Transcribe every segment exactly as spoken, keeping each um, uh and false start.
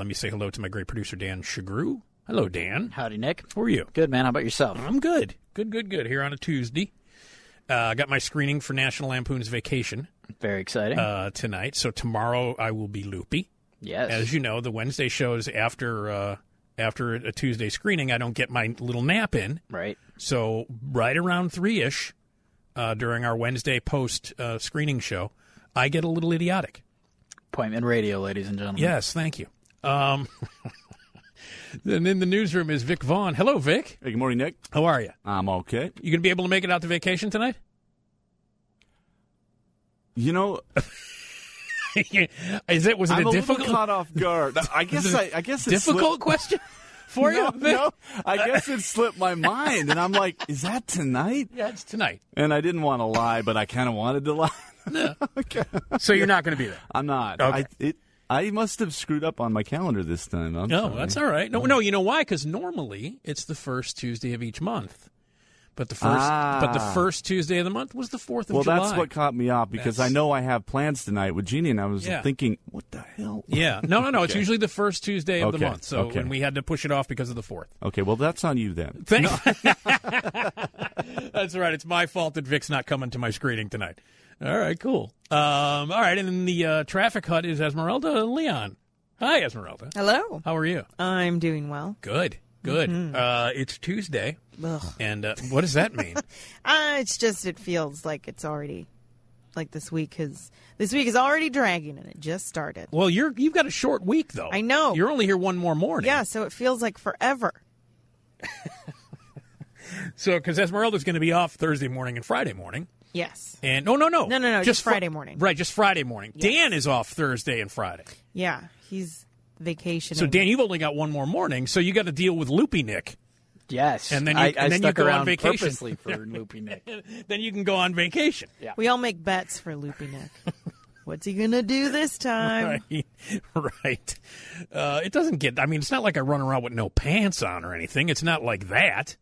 Let me say hello to my great producer, Dan Shagru. Hello, Dan. Howdy, Nick. How are you? Good, man. How about yourself? I'm good. Good, good, good. Here on a Tuesday. I uh, got my screening for National Lampoon's Vacation. Very exciting. Uh, tonight. So tomorrow I will be loopy. Yes. As you know, the Wednesday shows after uh, after a Tuesday screening, I don't get my little nap in. Right. So right around three-ish uh, during our Wednesday post uh, screening show, I get a little idiotic. Appointment radio, ladies and gentlemen. Yes, thank you. Um, and in the newsroom is Vic Vaughn. Hello, Vic. Hey, good morning, Nick. How are you? I'm okay. You going to be able to make it out to vacation tonight? You know, is it was it I'm a a difficult little caught off guard. I guess I, I guess it's difficult question for no, you, Vic? No, I guess it slipped my mind, and I'm like, is that tonight? Yeah, it's tonight. And I didn't want to lie, but I kind of wanted to lie. No. Okay. So you're not going to be there? I'm not. Okay. I, it, I must have screwed up on my calendar this time. I'm No, sorry. that's all right. No, no, you know why? Because normally it's the first Tuesday of each month. But the first, Ah. but the first Tuesday of the month was the fourth of Well, July. that's what caught me off because That's- I know I have plans tonight with Jeannie, and I was Yeah. thinking, what the hell? Yeah, no, no, no. It's Okay. usually the first Tuesday of the Okay, month. So okay. and we had to push it off because of the fourth. Okay, well, that's on you then. Thank- That's right. It's my fault that Vic's not coming to my screening tonight. All right, cool. Um, all right, and then the uh, traffic hut is Esmeralda Leon. Hi, Esmeralda. Hello. How are you? I'm doing well. Good, good. Mm-hmm. Uh, it's Tuesday, Ugh. and uh, what does that mean? Uh, it's just it feels like it's already like this week has this week is already dragging and it just started. Well, you're you've got a short week though. I know. You're only here one more morning. Yeah, so it feels like forever. So because Esmeralda's going to be off Thursday morning and Friday morning. Yes. And no, no, no, No, no, no, just Fri- Friday morning. Right, just Friday morning. Yes. Dan is off Thursday and Friday. Yeah, he's vacationing. So Dan, you've only got one more morning, so you got to deal with Loopy Nick. Yes. And then you- I, and I then you stuck go on around vacation. purposely for Loopy Nick. Then you can go on vacation. Yeah. we all make bets for Loopy Nick. What's he gonna do this time? Right, right. Uh, it doesn't get. I mean, it's not like I run around with no pants on or anything. It's not like that.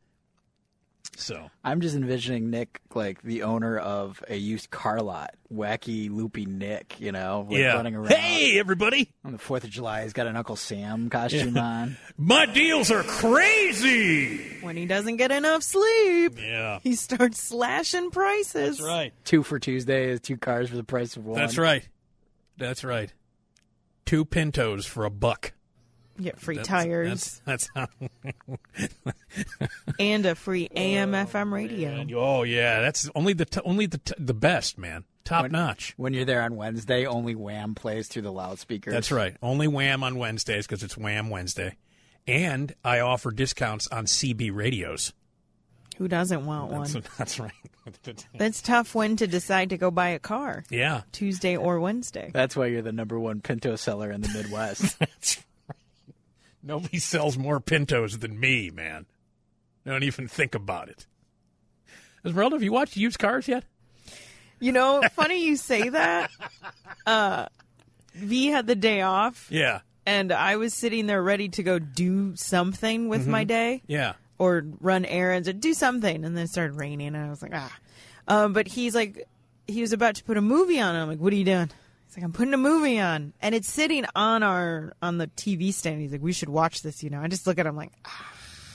So I'm just envisioning Nick like the owner of a used car lot, wacky, loopy Nick, you know, like yeah. running around. Hey, everybody! On the fourth of July, he's got an Uncle Sam costume on. My deals are crazy. When he doesn't get enough sleep, Yeah, he starts slashing prices. that's right. Two for Tuesday is two cars for the price of one. That's right. That's right. Two Pintos for a buck. Get free That's- tires That's, that's how. and a free A M F M radio. Oh yeah, that's only the t- only the t- the best, man. Top When- notch. When you're there on Wednesday, only Wham plays through the loudspeakers. That's right. Only Wham on Wednesdays because it's Wham Wednesday, and I offer discounts on C B radios. Who doesn't want one? That's, that's right. That's tough when to decide to go buy a car, Yeah, Tuesday or Wednesday. That's why you're the number one Pinto seller in the Midwest. that's right. Nobody sells more Pintos than me, man. Don't even think about it. Esmeralda, have you watched used cars yet? You know, funny you say that. Uh, V had the day off, Yeah, and I was sitting there ready to go do something with my day yeah. or run errands or do something, and then it started raining, and I was like, ah. Um, but he's like, he was about to put a movie on. I'm like, what are you doing? He's like, I'm putting a movie on, and it's sitting on our on the T V stand. He's like, we should watch this. You know, I just look at him like, ah.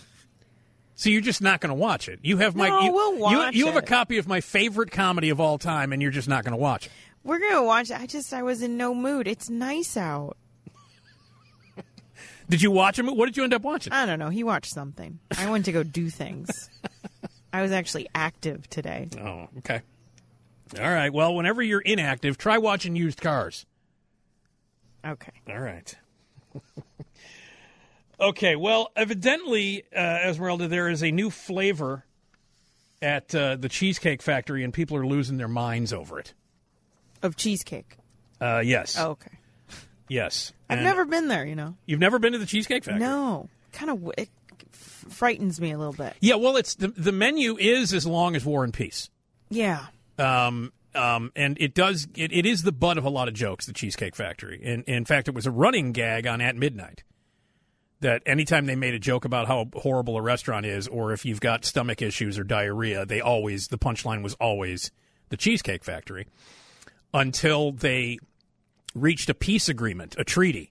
So you're just not going to watch it. You have my. No, you, we'll watch you, you have a it. copy of my favorite comedy of all time, and you're just not going to watch it. We're gonna watch it. I just I was in no mood. It's nice out. Did you watch him? What did you end up watching? I don't know. He watched something. I went to go do things. I was actually active today. Oh, okay. All right. Well, whenever you're inactive, try watching used cars. Okay. All right. Okay. Well, evidently, uh, Esmeralda, there is a new flavor at uh, the Cheesecake Factory, and people are losing their minds over it. Of cheesecake. Uh, yes. Oh, okay. Yes. I've And never been there, you know. You've never been to the Cheesecake Factory? No. Kind of it f- frightens me a little bit. Yeah. Well, it's the the menu is as long as War and Peace. Yeah. Um, um, and it does, it, it is the butt of a lot of jokes, the Cheesecake Factory. In, in fact, it was a running gag on At Midnight that anytime they made a joke about how horrible a restaurant is, or if you've got stomach issues or diarrhea, they always, the punchline was always the Cheesecake Factory until they reached a peace agreement, a treaty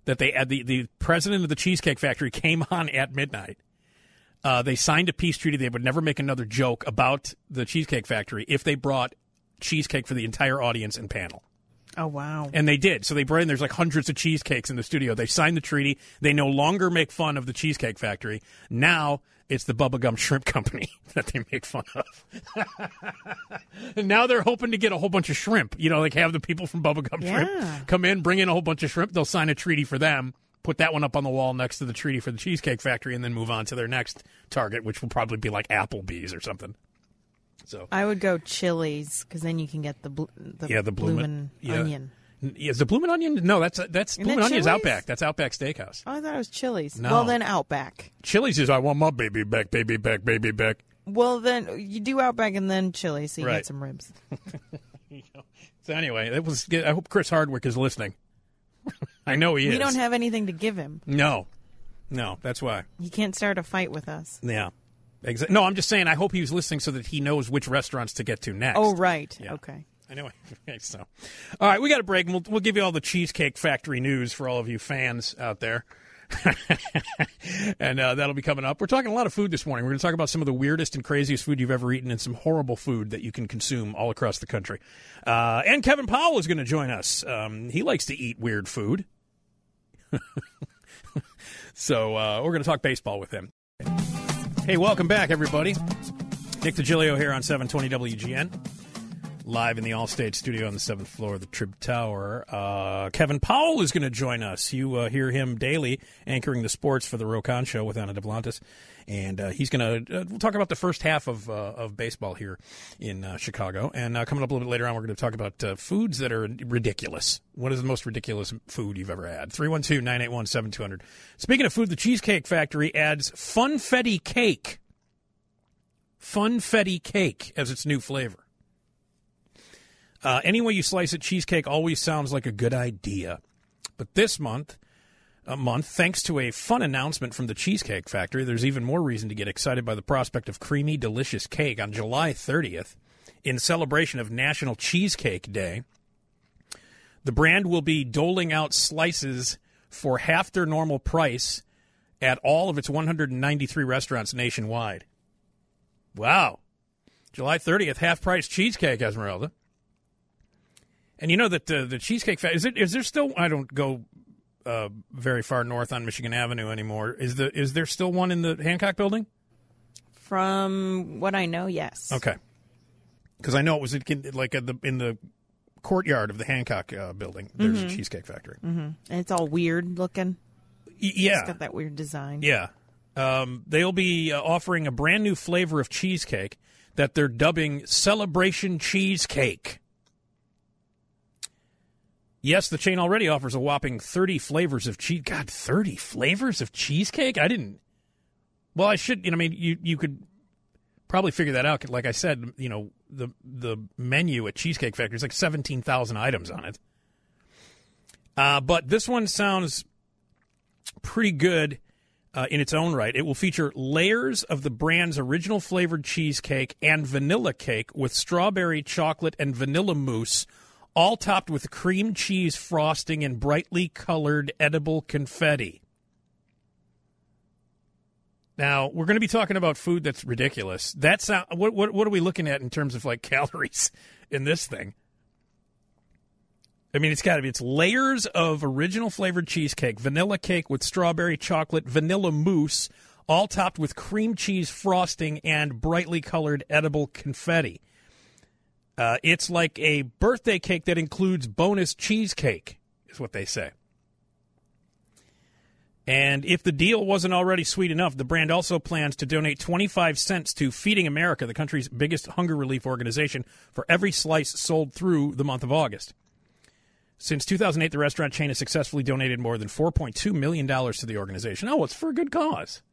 that they had the, the president of the Cheesecake Factory came on at midnight. Uh, they signed a peace treaty. They would never make another joke about the Cheesecake Factory if they brought cheesecake for the entire audience and panel. Oh, wow. And they did. So they brought in, there's like hundreds of cheesecakes in the studio. They signed the treaty. They no longer make fun of the Cheesecake Factory. Now it's the Bubblegum Shrimp Company that they make fun of. And now they're hoping to get a whole bunch of shrimp. You know, like have the people from Bubblegum Yeah. Shrimp come in, bring in a whole bunch of shrimp. They'll sign a treaty for them, put that one up on the wall next to the treaty for the Cheesecake Factory, and then move on to their next target, which will probably be like Applebee's or something. So I would go Chili's because then you can get the bl- the, Yeah, the bloomin'- bloomin' yeah. onion. Is the Bloomin' Onion? No, that's that's Isn't Bloomin' that Onion's Chili's? Outback. That's Outback Steakhouse. Oh, I thought it was Chili's. No. Well, then Outback. Chili's is I want my baby back, baby back, baby back. Well, then you do Outback and then Chili's, so you Right. get some ribs. So anyway, it was. I hope Chris Hardwick is listening. I know he is. We don't have anything to give him. No, no, that's why. He can't start a fight with us. Yeah, Exa- No, I'm just saying. I hope he was listening so that he knows which restaurants to get to next. Oh, right. Yeah. Okay. I know. Okay, so, all right, we got a break, and we'll we'll give you all the Cheesecake Factory news for all of you fans out there. And uh, that'll be coming up. We're talking a lot of food this morning. We're going to talk about some of the weirdest and craziest food you've ever eaten and some horrible food that you can consume all across the country. Uh, and Kevin Powell is going to join us. Um, he likes to eat weird food. So uh, we're going to talk baseball with him. Hey, welcome back, everybody. Nick DiGilio here on seven twenty W G N. Live in the Allstate studio on the seventh floor of the Trib Tower. Uh, Kevin Powell is going to join us. You uh, hear him daily anchoring the sports for the Rokon Show with Anna Duplantis. And uh, he's going to uh, we'll talk about the first half of uh, of baseball here in uh, Chicago. And uh, coming up a little bit later on, we're going to talk about uh, foods that are ridiculous. What is the most ridiculous food you've ever had? three one two, nine eight one, seven two zero zero. Speaking of food, the Cheesecake Factory adds Funfetti cake. Funfetti cake as its new flavor. Uh, any way you slice it, cheesecake always sounds like a good idea. But this month, a month, thanks to a fun announcement from the Cheesecake Factory, there's even more reason to get excited by the prospect of creamy, delicious cake on July thirtieth. In celebration of National Cheesecake Day, the brand will be doling out slices for half their normal price at all of its one hundred ninety-three restaurants nationwide. Wow. July thirtieth, half-price cheesecake, Esmeralda. And you know that uh, the Cheesecake Factory, is, it, is there still, I don't go uh, very far north on Michigan Avenue anymore. Is the is there still one in the Hancock building? From what I know, yes. Okay. Because I know it was like at the, in the courtyard of the Hancock uh, building, there's Mm-hmm. a Cheesecake Factory. Mm-hmm. And it's all weird looking. Y- yeah. It's got that weird design. Yeah. Um, they'll be uh, offering a brand new flavor of cheesecake that they're dubbing Celebration Cheesecake. Yes, the chain already offers a whopping thirty flavors of cheese. God, thirty flavors of cheesecake? I didn't. Well, I should, you know, I mean, you, you could probably figure that out. Like I said, you know, the the menu at Cheesecake Factory is like seventeen thousand items on it. Uh, but this one sounds pretty good uh, in its own right. It will feature layers of the brand's original flavored cheesecake and vanilla cake with strawberry, chocolate, and vanilla mousse, all topped with cream cheese frosting and brightly colored edible confetti. Now, we're going to be talking about food that's ridiculous. That's not, what, what what are we looking at in terms of like calories in this thing? I mean, it's got to be, it's layers of original flavored cheesecake, vanilla cake with strawberry, chocolate, vanilla mousse, all topped with cream cheese frosting and brightly colored edible confetti. Uh, it's like a birthday cake that includes bonus cheesecake, is what they say. And if the deal wasn't already sweet enough, the brand also plans to donate twenty-five cents to Feeding America, the country's biggest hunger relief organization, for every slice sold through the month of August. Since two thousand eight, the restaurant chain has successfully donated more than four point two million dollars to the organization. Oh, it's for a good cause.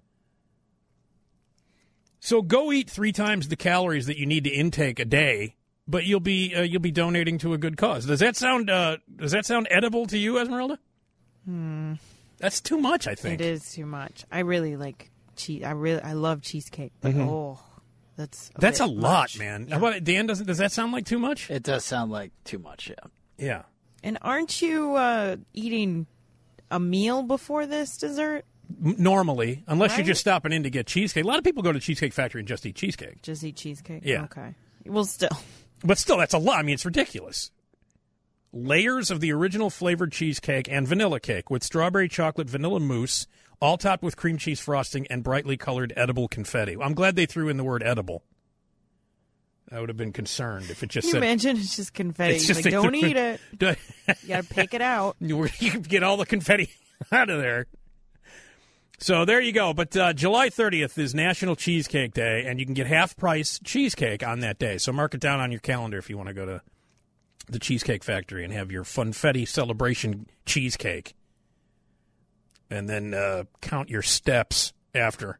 So go eat three times the calories that you need to intake a day, but you'll be uh, you'll be donating to a good cause. Does that sound uh, does that sound edible to you, Esmeralda? Hmm. That's too much, I think. It is too much. I really like cheese. I really I love cheesecake. But Mhm. oh, that's a That's a bit lot, much. man. Yeah. How about it, Dan? Doesn't does that sound like too much? It does sound like too much, yeah. Yeah. And aren't you uh, eating a meal before this dessert? Normally, unless you're Right? just stopping in to get cheesecake. A lot of people go to Cheesecake Factory and just eat cheesecake. Just eat cheesecake? Yeah. Okay. Well, still. But still, that's a lot. I mean, it's ridiculous. Layers of the original flavored cheesecake and vanilla cake with strawberry chocolate vanilla mousse, all topped with cream cheese frosting and brightly colored edible confetti. I'm glad they threw in the word edible. I would have been concerned if it just Can you said... imagine? It's just confetti. It's just like, don't the- eat it. You got to pick it out. You can get all the confetti out of there. So there you go. But uh, July thirtieth is National Cheesecake Day, and you can get half-price cheesecake on that day. So mark it down on your calendar if you want to go to the Cheesecake Factory and have your Funfetti celebration cheesecake. And then uh, count your steps after.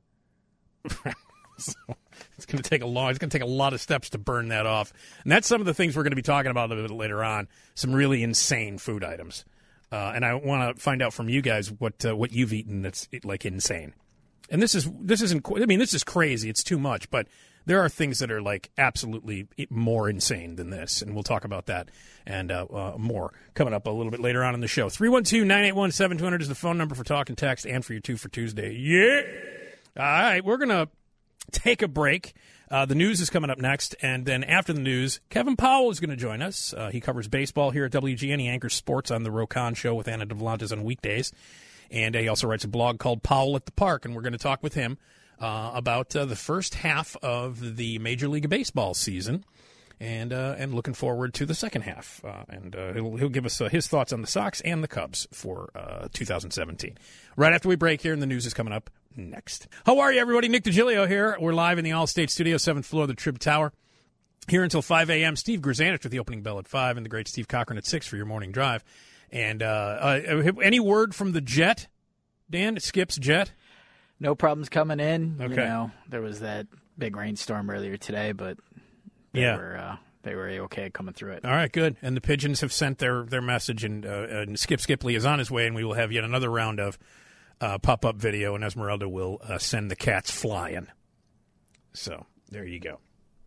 So it's going to take a long. It's going to take a lot of steps to burn that off, and that's some of the things we're going to be talking about a little bit later on. Some really insane food items, uh, and I want to find out from you guys what uh, what you've eaten that's like insane. And this is this isn't. I mean, this is crazy. It's too much, but there are things that are like absolutely more insane than this, and we'll talk about that and uh, uh, more coming up a little bit later on in the show. three one two, nine eight one, seven two zero zero is the phone number for talk and text and for your two for Tuesday. Yeah. All right, we're gonna take a break. Uh, the news is coming up next, and then after the news, Kevin Powell is going to join us. Uh, he covers baseball here at W G N. He anchors sports on the Rokon Show with Anna DeVlantes on weekdays, and uh, he also writes a blog called Powell at the Park, and we're going to talk with him uh, about uh, the first half of the Major League Baseball season, and uh, and looking forward to the second half. Uh, and uh, he'll, he'll give us uh, his thoughts on the Sox and the Cubs for uh, two thousand seventeen. Right after we break here, and the news is coming up next. How are you, everybody? Nick DiGilio here. We're live in the Allstate Studio, seventh floor of the Trib Tower. Here until five a.m. Steve Grzanich with the opening bell at five, and the great Steve Cochran at six for your morning drive. And uh, uh, any word from the Jet, Dan? Skip's Jet? No problems coming in. Okay. You know, there was that big rainstorm earlier today, but they Yeah. were uh, they were okay coming through it. All right, good. And the Pigeons have sent their, their message, and, uh, and Skip Skipley is on his way, and we will have yet another round of uh, pop-up video, and Esmeralda will uh, send the cats flying. So there you go.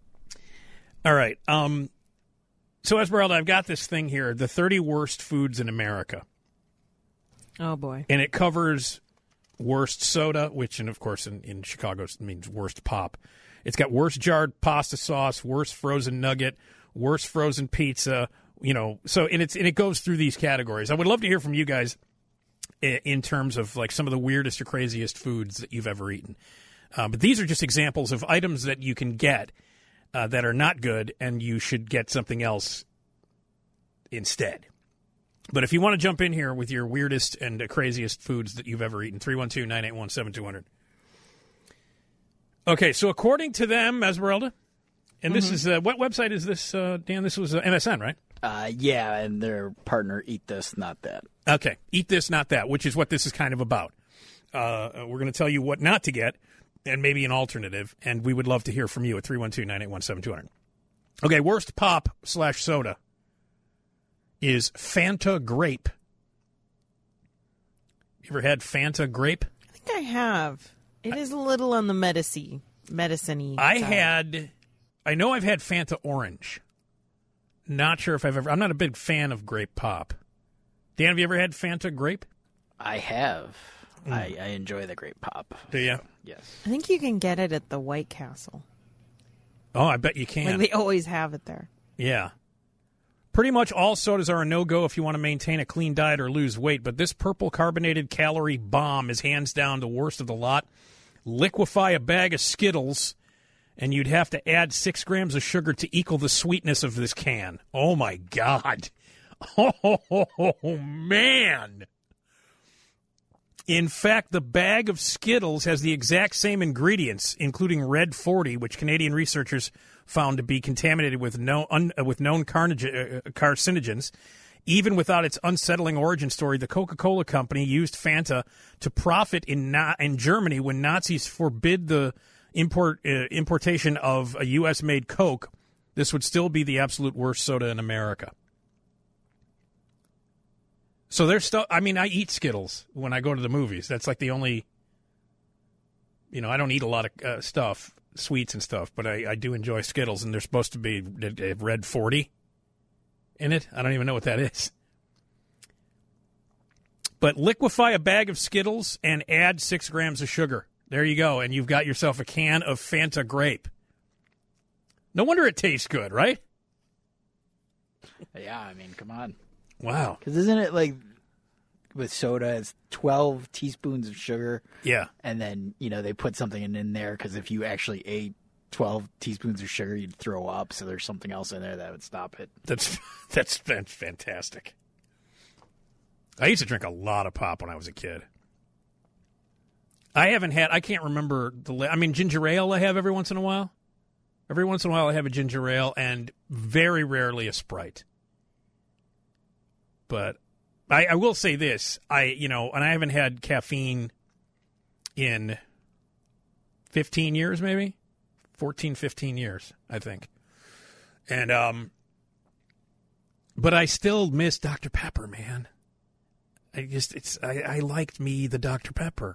All right. Um, so, Esmeralda, I've got this thing here, the thirty worst foods in America. Oh, boy. And it covers worst soda, which, and of course, in, in Chicago means worst pop. It's got worst jarred pasta sauce, worst frozen nugget, worst frozen pizza, you know. So, and, it's, and it goes through these categories. I would love to hear from you guys in, in terms of, like, some of the weirdest or craziest foods that you've ever eaten. Uh, but these are just examples of items that you can get uh, that are not good, and you should get something else instead. But if you want to jump in here with your weirdest and uh, craziest foods that you've ever eaten, three one two, nine eight one, seven two zero zero. Okay, so according to them, Esmeralda, and this mm-hmm. is, uh, what website is this, uh, Dan? This was uh, M S N, right? Uh, yeah, and their partner, Eat This, Not That. Okay, Eat This, Not That, which is what this is kind of about. Uh, we're going to tell you what not to get, and maybe an alternative, and we would love to hear from you at three one two, nine eight one, seven two zero zero. Okay, worst pop slash soda is Fanta Grape. You ever had Fanta Grape? I think I have. It is a little on the medicine medicine-y I side. had, I know I've had Fanta Orange. Not sure if I've ever, I'm not a big fan of grape pop. Dan, have you ever had Fanta Grape? I have. Mm. I, I enjoy the grape pop. Do you? Yes. I think you can get it at the White Castle. Oh, I bet you can. Like they always have it there. Yeah. Pretty much all sodas are a no-go if you want to maintain a clean diet or lose weight, but this purple carbonated calorie bomb is hands down the worst of the lot. Liquefy a bag of Skittles, and you'd have to add six grams of sugar to equal the sweetness of this can. Oh, my God. Oh, man. In fact, the bag of Skittles has the exact same ingredients, including Red forty, which Canadian researchers found to be contaminated with no, un, uh, with known carnage, uh, carcinogens. Even without its unsettling origin story, the Coca-Cola Company used Fanta to profit in na- in Germany when Nazis forbid the import uh, importation of a U S-made Coke. This would still be the absolute worst soda in America. So there's stuff. I mean, I eat Skittles when I go to the movies. That's like the only. You know, I don't eat a lot of uh, stuff, sweets and stuff, but I, I do enjoy Skittles, and they're supposed to be uh, Red forty in it. I don't even know what that is. But liquefy a bag of Skittles and add six grams of sugar. There you go, and you've got yourself a can of Fanta grape. No wonder it tastes good, right? Yeah, I mean, come on. Wow. Because isn't it like with soda, it's twelve teaspoons of sugar. Yeah. And then, you know, they put something in, in there because if you actually ate twelve teaspoons of sugar, you'd throw up. So there's something else in there that would stop it. That's that's fantastic. I used to drink a lot of pop when I was a kid. I haven't had, I can't remember the, I mean, ginger ale I have every once in a while. Every once in a while I have a ginger ale and very rarely a Sprite. But I, I will say this, I, you know, and I haven't had caffeine in fifteen years maybe, fourteen, fifteen years, I think. And, um, but I still miss Doctor Pepper, man. I just, it's, I, I liked me the Doctor Pepper.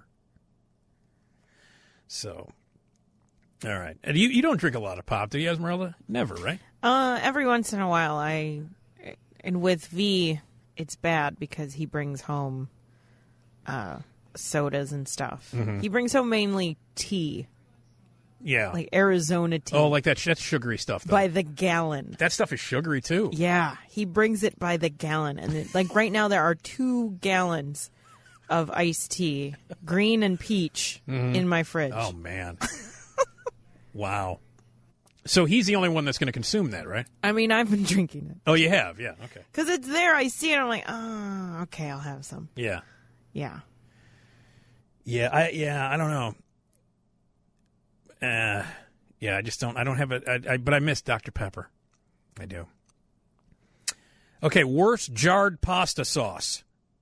So, all right. And you, you don't drink a lot of pop, do you, Esmeralda? Never, right? Uh, every once in a while, I, and with V, it's bad because he brings home uh, sodas and stuff. Mm-hmm. He brings home mainly tea, Yeah. like Arizona tea. Oh, like that, that's sugary stuff, though. by the gallon. That stuff is sugary, too. Yeah, he brings it by the gallon, and it, like right now there are two gallons of iced tea, green and peach, in my fridge. Oh, man. Wow. So he's the only one that's going to consume that, right? I mean, I've been drinking it Oh, you have? Yeah, okay. because it's there. I see it. I'm like, oh, okay, I'll have some. Yeah. Yeah. Yeah, I yeah, I don't know. Uh, yeah, I just don't, I don't have a, I, I, but I miss Doctor Pepper. I do. Okay, worst jarred pasta sauce.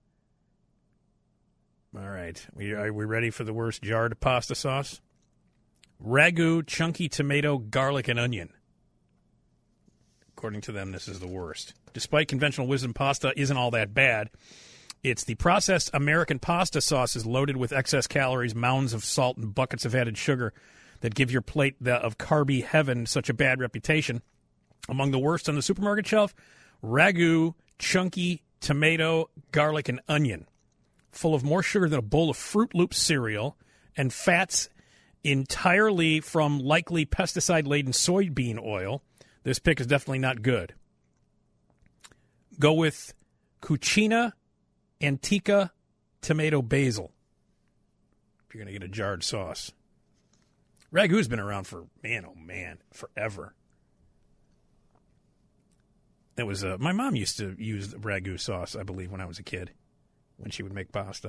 All right, we, are we ready for the worst jarred pasta sauce? Ragu, chunky tomato, garlic, and onion. According to them, this is the worst. Despite conventional wisdom, pasta isn't all that bad. It's the processed American pasta sauce is loaded with excess calories, mounds of salt, and buckets of added sugar that give your plate the, of carby heaven such a bad reputation. Among the worst on the supermarket shelf, Ragu, chunky tomato, garlic, and onion. Full of more sugar than a bowl of Fruit Loops cereal and fats entirely from likely pesticide-laden soybean oil. This pick is definitely not good. Go with Cucina Antica Tomato Basil if you're going to get a jarred sauce. Ragu's been around for, man, oh man, forever. It was uh, my mom used to use the Ragu sauce, I believe, when I was a kid, when she would make pasta.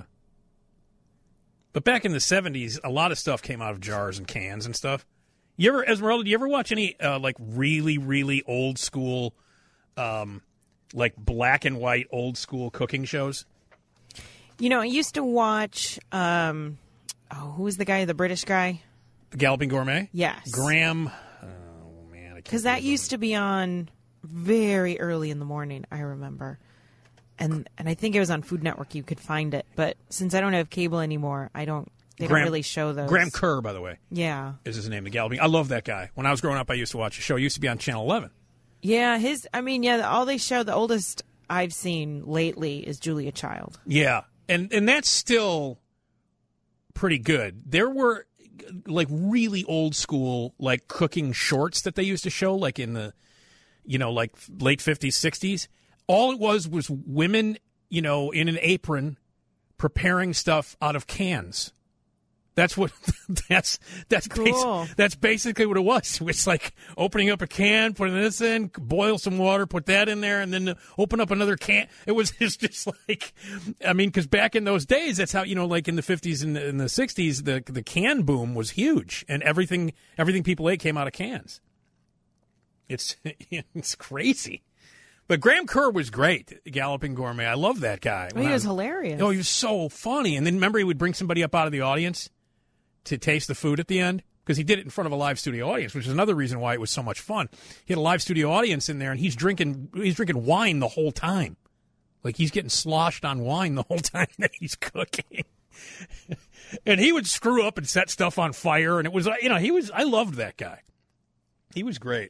But back in the seventies, a lot of stuff came out of jars and cans and stuff. You ever, Esmeralda, do you ever watch any, uh, like, really, really old school, um, like, black and white old school cooking shows? You know, I used to watch, um, oh, who was the guy, the British guy? The Galloping Gourmet? Yes. Graham. Oh, man. Because that used to be on very early in the morning, I remember. And and I think it was on Food Network. You could find it. But since I don't have cable anymore, I don't, they Graham, don't really show those. Graham Kerr, by the way, Yeah. is his name, the Galloping. I love that guy. When I was growing up, I used to watch a show. It used to be on Channel eleven. Yeah, his, I mean, yeah, all they show, the oldest I've seen lately is Julia Child. Yeah. And and that's still pretty good. There were, like, really old school, like, cooking shorts that they used to show, like, in the, you know, like, late fifties, sixties. All it was was women, you know, in an apron preparing stuff out of cans. That's what that's that's Cool. basi- that's basically what it was. It's like opening up a can, putting this in, boil some water, put that in there, and then open up another can. It was it's just like, I mean, because back in those days, that's how, you know, like in the fifties and in the sixties, the the can boom was huge, and everything everything people ate came out of cans. It's it's crazy. But Graham Kerr was great, Galloping Gourmet. I love that guy. Oh, he was hilarious. Oh, he was so funny. And then remember, he would bring somebody up out of the audience to taste the food at the end? Because he did it in front of a live studio audience, which is another reason why it was so much fun. He had a live studio audience in there, and he's drinking he's drinking wine the whole time. Like, he's getting sloshed on wine the whole time that he's cooking. And he would screw up and set stuff on fire. And it was, you know, he was, I loved that guy. He was great.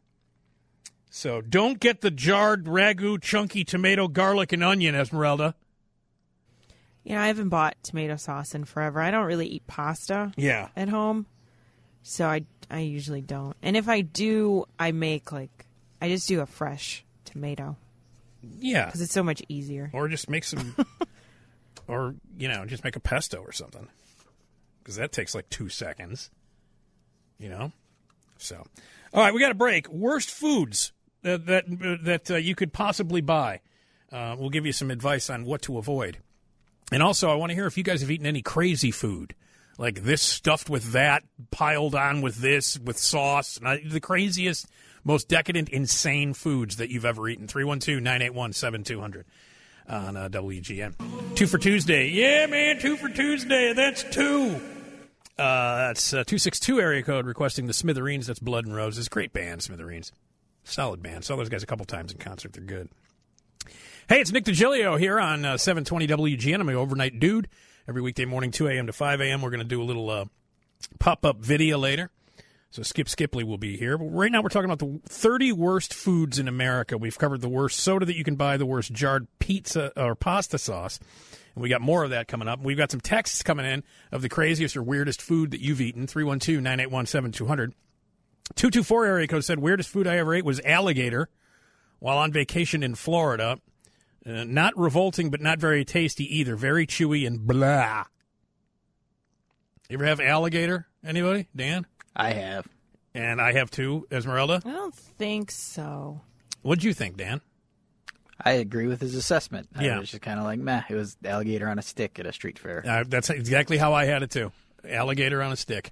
So don't get the jarred Ragu, chunky tomato, garlic, and onion, Esmeralda. You know, I haven't bought tomato sauce in forever. I don't really eat pasta Yeah. at home, so I, I usually don't. And if I do, I make, like, I just do a fresh tomato Yeah. because it's so much easier. Or just make some, or, you know, just make a pesto or something. Because that takes like two seconds. You know? So. All right, we got a break. Worst foods that, that, that uh, you could possibly buy. Uh, we'll give you some advice on what to avoid. And also, I want to hear if you guys have eaten any crazy food. Like this stuffed with that, piled on with this, with sauce. The craziest, most decadent, insane foods that you've ever eaten. three one two, nine eight one, seven two zero zero on uh, W G N. Two for Tuesday. Yeah, man, two for Tuesday. That's two. Uh, that's uh, two six two area code requesting the Smithereens. That's Blood and Roses. Great band, Smithereens. Solid band. Saw those guys a couple times in concert. They're good. Hey, it's Nick DiGilio here on uh, seven twenty W G N. I'm an overnight dude. Every weekday morning, two a.m. to five a.m. We're going to do a little uh, pop-up video later. So Skip Skipley will be here. But right now we're talking about the thirty worst foods in America. We've covered the worst soda that you can buy, the worst jarred pizza or pasta sauce. And we got more of that coming up. We've got some texts coming in of the craziest or weirdest food that you've eaten. three one two, nine eight one, seven two zero zero. two two four area code said, weirdest food I ever ate was alligator while on vacation in Florida. Uh, not revolting, but not very tasty either. Very chewy and blah. You ever have alligator? Anybody? Dan? I have. And I have too. Esmeralda? I don't think so. What'd you think, Dan? I agree with his assessment. Yeah. I was just kind of like, meh, it was alligator on a stick at a street fair. Uh, that's exactly how I had it too. Alligator on a stick.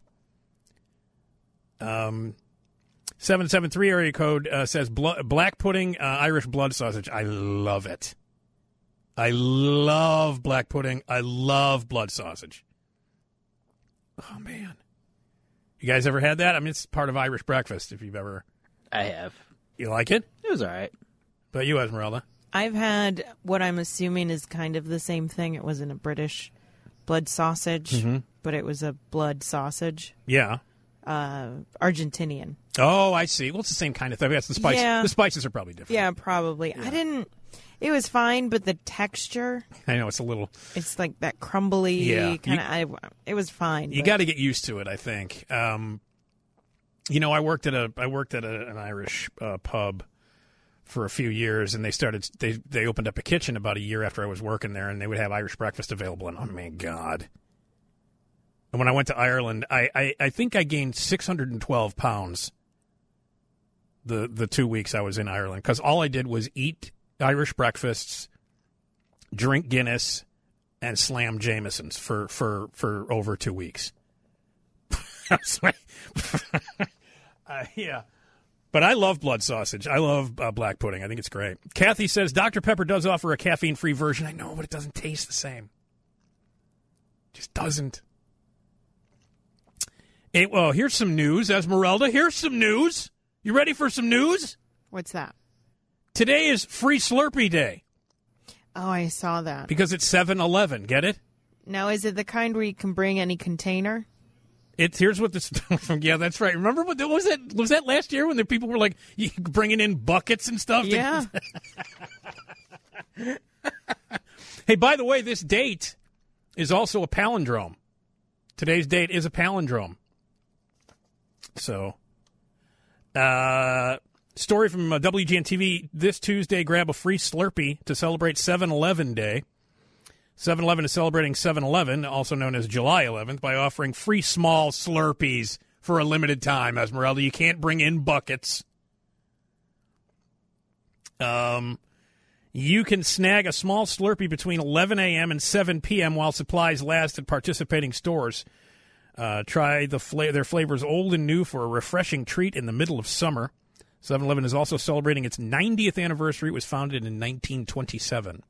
Um, seven seven three area code uh, says blo- black pudding, uh, Irish blood sausage. I love it. I love black pudding. I love blood sausage. Oh, man. You guys ever had that? I mean, it's part of Irish breakfast if you've ever. I have. You like it? It was all right. But you, Esmeralda? I've had what I'm assuming is kind of the same thing. It wasn't a British blood sausage, Mm-hmm. but it was a blood sausage. Yeah. Uh, Argentinian. Oh, I see. Well, it's the same kind of thing. That's the spice. Yeah. The spices are probably different. Yeah, probably. I didn't. It was fine, but the texture, I know it's a little. it's like that crumbly Yeah. kind of. I. It was fine. You but- got to get used to it, I think. Um, you know, I worked at a I worked at a, an Irish uh, pub for a few years, and they started they they opened up a kitchen about a year after I was working there, and they would have Irish breakfast available. And oh my God! And when I went to Ireland, I I, I think I gained six hundred twelve pounds. The the two weeks I was in Ireland, because all I did was eat Irish breakfasts, drink Guinness, and slam Jamesons for, for, for over two weeks. uh, yeah. But I love blood sausage. I love uh, black pudding. I think it's great. Kathy says Doctor Pepper does offer a caffeine-free version. I know, but it doesn't taste the same. Just doesn't. Hey, well, here's some news, Esmeralda. Here's some news. You ready for some news? What's that? Today is Free Slurpee Day Oh, I saw that. because it's seven eleven. Get it? Now, is it the kind where you can bring any container? It's here's what this. Yeah, that's right. Remember what was that? Was that last year when the people were like you- bringing in buckets and stuff? to- Yeah. Hey, by the way, this date is also a palindrome. Today's date is a palindrome. So, uh, story from uh, W G N T V. This Tuesday, grab a free Slurpee to celebrate seven eleven Day. seven eleven is celebrating seven eleven, also known as July eleventh, by offering free small Slurpees for a limited time, Esmeralda. You can't bring in buckets. Um, you can snag a small Slurpee between eleven a.m. and seven p.m. while supplies last at participating stores. Uh, try the fla- their flavors old and new for a refreshing treat in the middle of summer. seven eleven is also celebrating its ninetieth anniversary. It was founded in nineteen twenty-seven.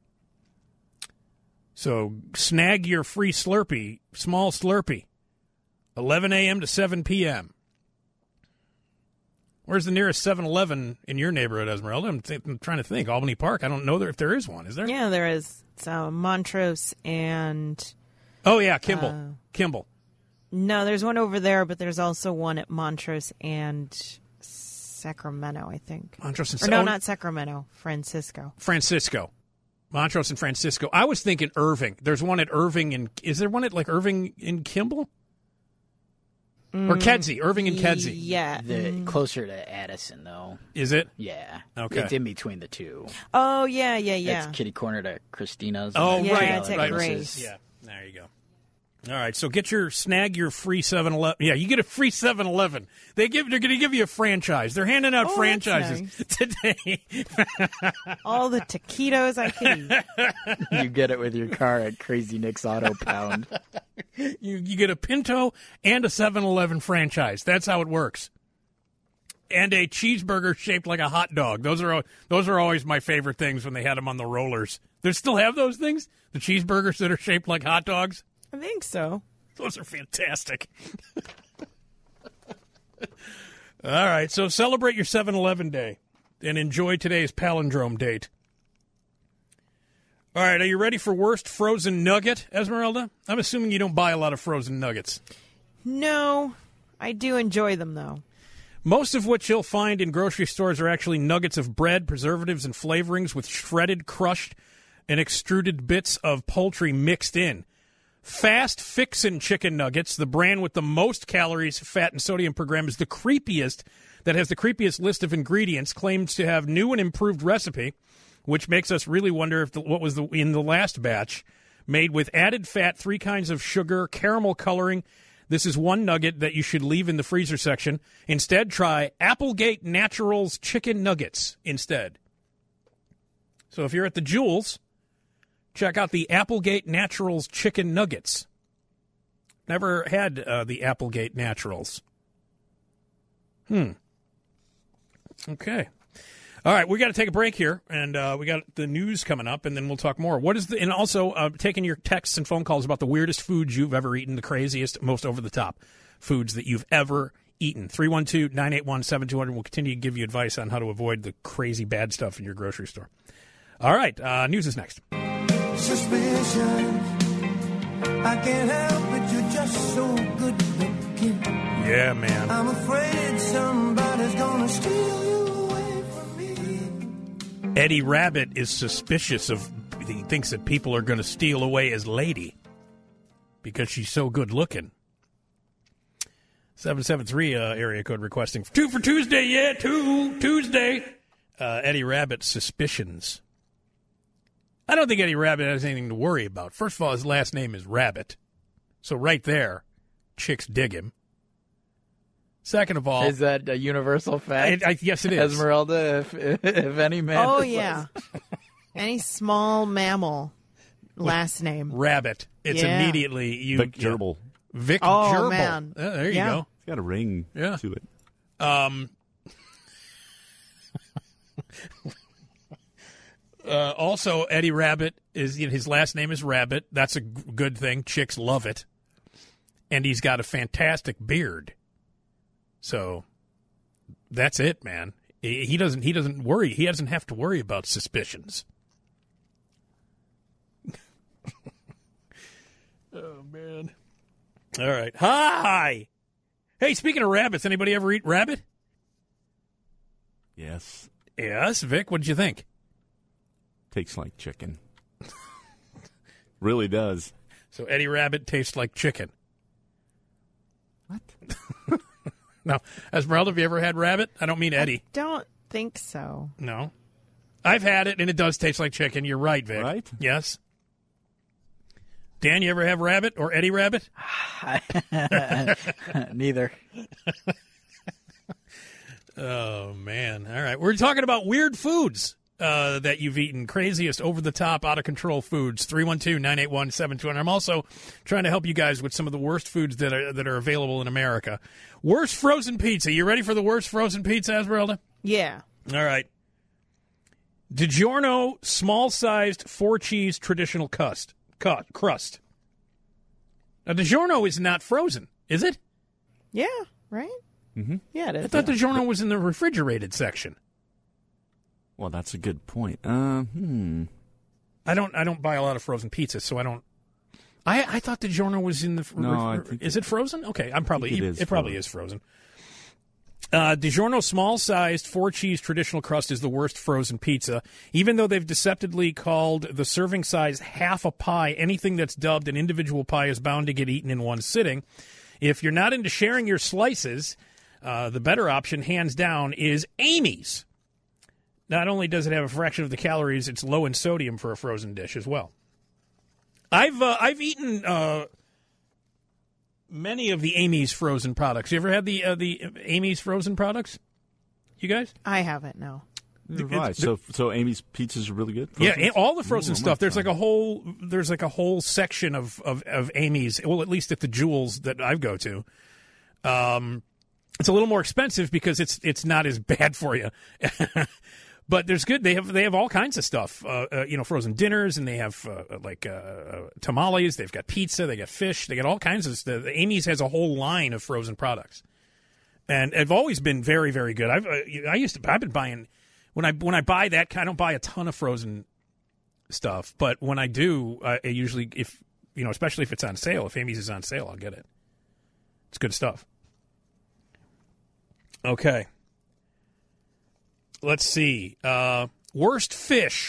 So snag your free Slurpee, small Slurpee, eleven a.m. to seven p.m. Where's the nearest seven eleven in your neighborhood, Esmeralda? I'm, th- I'm trying to think. Albany Park. I don't know there, if there is one. Is there? Yeah, there is. So Montrose and Oh, yeah, Kimball. Uh, Kimball. no, there's one over there, but there's also one at Montrose and Sacramento, I think. Montrose and Or no, oh, not Sacramento, Francisco. Francisco. Montrose and Francisco. I was thinking Irving. There's one at Irving and is there one at like Irving in Kimball? Mm, or Kedzie, Irving and Kedzie. Yeah. The Mm. closer to Addison, though. Is it? Yeah. Okay. It's in between the two. Oh, yeah, yeah, yeah. It's kitty corner to Christina's. Oh, Yeah, right. it's at right. Grace. Yeah, there you go. All right, so get your snag your free seven eleven. Yeah, you get a free seven eleven. They give they're going to give you a franchise. They're handing out Oh, franchises that's today. All the taquitos I could eat. You get it with your car at Crazy Nick's Auto Pound. you you get a Pinto and a seven eleven franchise. That's how it works. And a cheeseburger shaped like a hot dog. Those are al- those are always my favorite things when they had them on the rollers. They still have those things? The cheeseburgers that are shaped like hot dogs? I think so. Those are fantastic. All right, so celebrate your seven eleven day and enjoy today's palindrome date. All right, are you ready for worst frozen nugget, Esmeralda? I'm assuming you don't buy a lot of frozen nuggets. No, I do enjoy them, though. Most of what you'll find in grocery stores are actually nuggets of bread, preservatives, and flavorings with shredded, crushed, and extruded bits of poultry mixed in. Fast Fixin' chicken nuggets, the brand with the most calories, fat, and sodium per gram, is the creepiest, that has the creepiest list of ingredients, claims to have new and improved recipe, which makes us really wonder if the, what was the, in the last batch, made with added fat, three kinds of sugar, caramel coloring. This is one nugget that you should leave in the freezer section. Instead, try Applegate Naturals chicken nuggets instead. So if you're at the Jewels, check out the Applegate Naturals chicken nuggets. Never had uh, the Applegate Naturals. Hmm. Okay. All right, we got to take a break here, and uh, we got the news coming up, and then we'll talk more. What is the and also uh, taking your texts and phone calls about the weirdest foods you've ever eaten, the craziest, most over the top foods that you've ever eaten. three one two, nine eight one, seven two zero zero. We'll continue to give you advice on how to avoid the crazy bad stuff in your grocery store. All right, uh, news is next. Suspicion, I can't help it, you're just so good looking. Yeah, man. I'm afraid somebody's gonna steal you away from me. Eddie Rabbit is suspicious of, he thinks that people are going to steal away his lady because she's so good looking. seven seven three uh, area code requesting two for Tuesday, yeah, two, Tuesday. Uh, Eddie Rabbit's suspicions. I don't think Eddie Rabbit has anything to worry about. First of all, his last name is Rabbit. So right there, chicks dig him. Second of all... Is that a universal fact? I, I, yes, it is. Esmeralda, if, if any man... Oh, was- yeah. Any small mammal last name. Rabbit. It's Yeah. immediately... you. Vic yeah. Gerbil. Vic Oh, Gerbil. man. Uh, there you Yeah. go. It's got a ring Yeah. to it. Um, uh, also, Eddie Rabbit is you know, his last name is Rabbit. That's a g- good thing. Chicks love it, and he's got a fantastic beard. So that's it, man. He, he doesn't. He doesn't worry. He doesn't have to worry about suspicions. Oh man! All right. Hi. Hey, speaking of rabbits, anybody ever eat rabbit? Yes. Yes, Vic. What did you think? Tastes like chicken. Really does. So Eddie Rabbit tastes like chicken. What? Now, Esmeralda, have you ever had rabbit? I don't mean Eddie. Don't think so. No. I've had it, and it does taste like chicken. You're right, Vic. Right? Yes. Dan, you ever have rabbit or Eddie Rabbit? Neither. Oh, man. All right. We're talking about weird foods uh, that you've eaten, craziest, over-the-top, out-of-control foods. three one two, nine eight one, seven two zero zero. I'm also trying to help you guys with some of the worst foods that are that are available in America. Worst frozen pizza. You ready for the worst frozen pizza, Esmeralda? Yeah. All right. DiGiorno small-sized four-cheese traditional cust, cut, crust. Now, DiGiorno is not frozen, is it? Yeah, right? Mm-hmm. Yeah, it is. I thought DiGiorno was in the refrigerated section. Well, that's a good point. Uh, hmm. I don't. I don't buy a lot of frozen pizzas, so I don't. I I thought DiGiorno was in the. No, ref- I think is it frozen? Okay, I'm probably. it It, is it probably frozen. is frozen. Uh, DiGiorno small-sized four-cheese traditional crust is the worst frozen pizza. Even though they've deceptively called the serving size half a pie, anything that's dubbed an individual pie is bound to get eaten in one sitting. If you're not into sharing your slices, uh, the better option, hands down, is Amy's. Not only does it have a fraction of the calories, it's low in sodium for a frozen dish as well. I've uh, I've eaten uh, many of the Amy's frozen products. You ever had the uh, the Amy's frozen products? You guys? I haven't, no. Right. So so Amy's pizzas are really good. Yeah, Frozen? all the frozen Ooh, stuff. There's try. like a whole there's like a whole section of, of, of Amy's. Well, at least at the Jewels that I go to. Um, it's a little more expensive because it's it's not as bad for you. But there's good. They have they have all kinds of stuff. Uh, uh, you know, frozen dinners, and they have uh, like uh, tamales. They've got pizza. They got fish. They got all kinds of stuff. Amy's has a whole line of frozen products, and have always been very very good. I've uh, I used to I've been buying when I when I buy that kind. I don't buy a ton of frozen stuff, but when I do, uh, I usually if you know, especially if it's on sale. If Amy's is on sale, I'll get it. It's good stuff. Okay. Let's see. Uh, worst fish.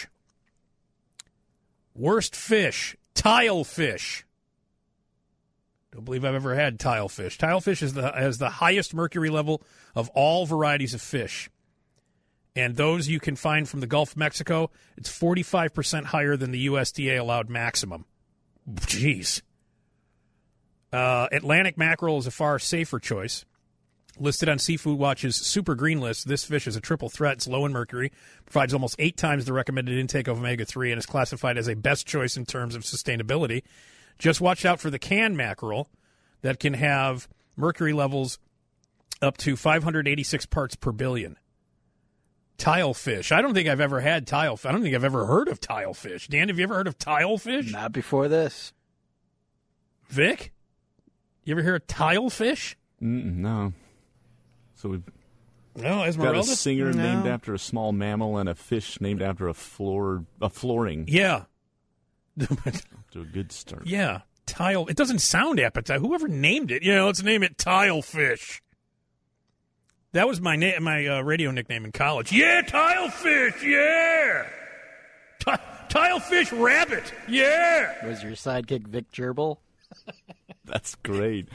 Worst fish. Tile fish. Don't believe I've ever had tile fish. Tile fish is the, has the highest mercury level of all varieties of fish. And those you can find from the Gulf of Mexico, it's forty-five percent higher than the U S D A allowed maximum. Jeez. Uh, Atlantic mackerel is a far safer choice. Listed on Seafood Watch's Super Green List, this fish is a triple threat. It's low in mercury, provides almost eight times the recommended intake of omega three, and is classified as a best choice in terms of sustainability. Just watch out for the canned mackerel that can have mercury levels up to five hundred eighty-six parts per billion. Tile fish. I don't think I've ever had tile fish. I don't think I've ever heard of tile fish. Dan, have you ever heard of tile fish? Not before this. Vic? You ever hear of tile fish? Mm-mm, no. So we've No, got Esmeralda? a singer No. named after a small mammal and a fish named after a floor a flooring. Yeah. To a good start. Yeah. Tile. It doesn't sound appetite. Whoever named it, you know, let's name it Tile Fish. That was my na- my uh, radio nickname in college. Yeah, Tile Fish, yeah. T- Tile Fish Rabbit, yeah. Was your sidekick Vic Gerbil? That's great.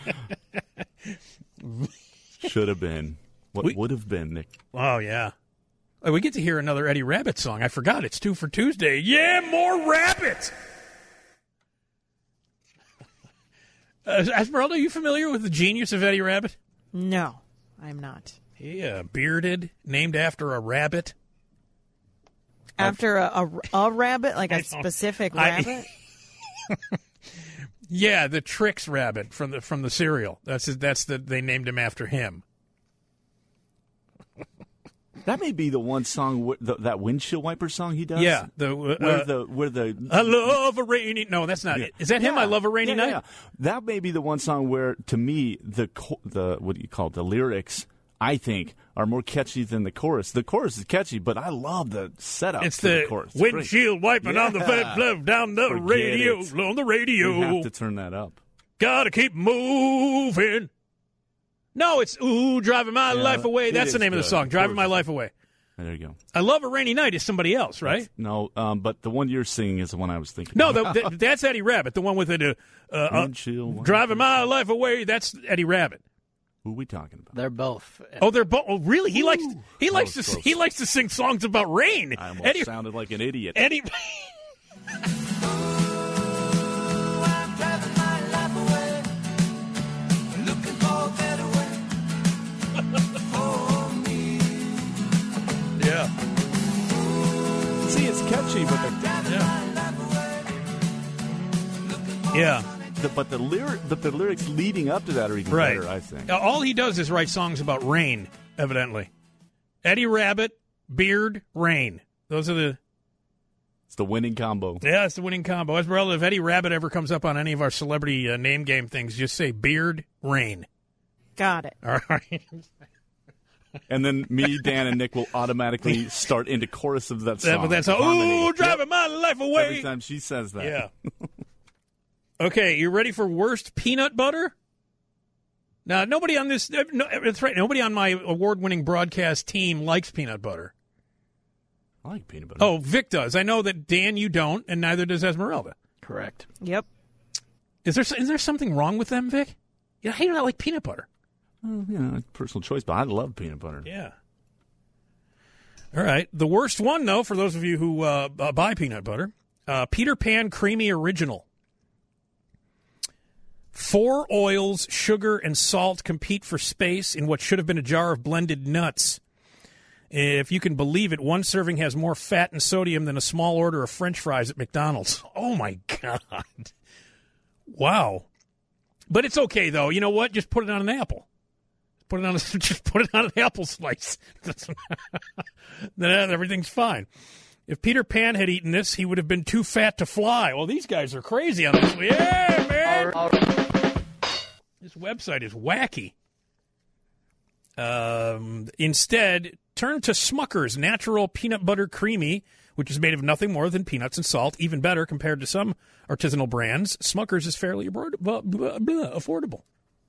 Should have been. What We- would have been, Nick? Oh, yeah. Oh, we get to hear another Eddie Rabbit song. I forgot. It's two for Tuesday. Yeah, more rabbit. Uh, Esmeralda, are you familiar with the genius of Eddie Rabbit? No, I'm not. Yeah, bearded, named after a rabbit. After a, a, a rabbit, like a specific I- rabbit? Yeah, the Trix rabbit from the from the cereal. That's that's the they named him after him. That may be the one song, wh- the, that windshield wiper song he does. Yeah, the uh, Where the where the I love a rainy. No, that's not it. Is that him? Yeah. I love a rainy Yeah, night. yeah, yeah. That may be the one song where, to me, the cho- the what do you call it? The lyrics, I think, are more catchy than the chorus. The chorus is catchy, but I love the setup. It's to the, the, chorus. It's great. windshield wiping on the Yeah. fed down the Forget radio, it. on the We radio. have to turn that up. Gotta keep moving. No, it's ooh, driving my Yeah, life away. it That's the is name of the good. song. Of Driving my course. life away. There you go. I love a rainy night is somebody else, right? No, um, but the one you're singing is the one I was thinking. No, of. the, the, that's Eddie Rabbit, the one with the uh, uh, Windshield wiper. driving my life away. That's Eddie Rabbit. Who are we talking about? They're both. Oh, they're both. Oh, really? He likes he That likes was to close. he likes to sing songs about rain. I almost Eddie sounded like an idiot. Eddie. I'm driving my life away, looking for a better way for me. Yeah. See, it's catchy, but the, Yeah. the but the lyric, but the lyrics leading up to that are even Right. better. I think. Uh, All he does is write songs about rain. Evidently, Eddie Rabbit, beard, rain. Those are the It's the winning combo. yeah. It's the winning combo. Esmeralda, if Eddie Rabbit ever comes up on any of our celebrity uh, name game things, just say beard, rain. Got it. All right. And then me, Dan, and Nick will automatically start into chorus of that That- song. that's how. Harmony. Ooh, driving my life Yep. away. Every time she says that. Yeah. Okay, you ready for worst peanut butter? Now, nobody on this, no, that's right, nobody on my award-winning broadcast team likes peanut butter. I like peanut butter. Oh, Vic does. I know that, Dan, you don't, and neither does Esmeralda. Correct. Yep. Is there is there something wrong with them, Vic? You know, how do you not like peanut butter? Well, you know, personal choice, but I love peanut butter. Yeah. All right. The worst one, though, for those of you who uh, uh, buy peanut butter, uh, Peter Pan Creamy Original. Four oils, sugar, and salt compete for space in what should have been a jar of blended nuts. If you can believe it, one serving has more fat and sodium than a small order of French fries at McDonald's. Oh, my God. Wow. But it's okay, though. You know what? Just put it on an apple. Put it on a, just put it on an apple slice. Then everything's fine. If Peter Pan had eaten this, he would have been too fat to fly. Well, these guys are crazy on this. Yeah, man. This website is wacky. Um, instead, turn to Smucker's Natural Peanut Butter Creamy, which is made of nothing more than peanuts and salt. Even better compared to some artisanal brands. Smucker's is fairly affordable.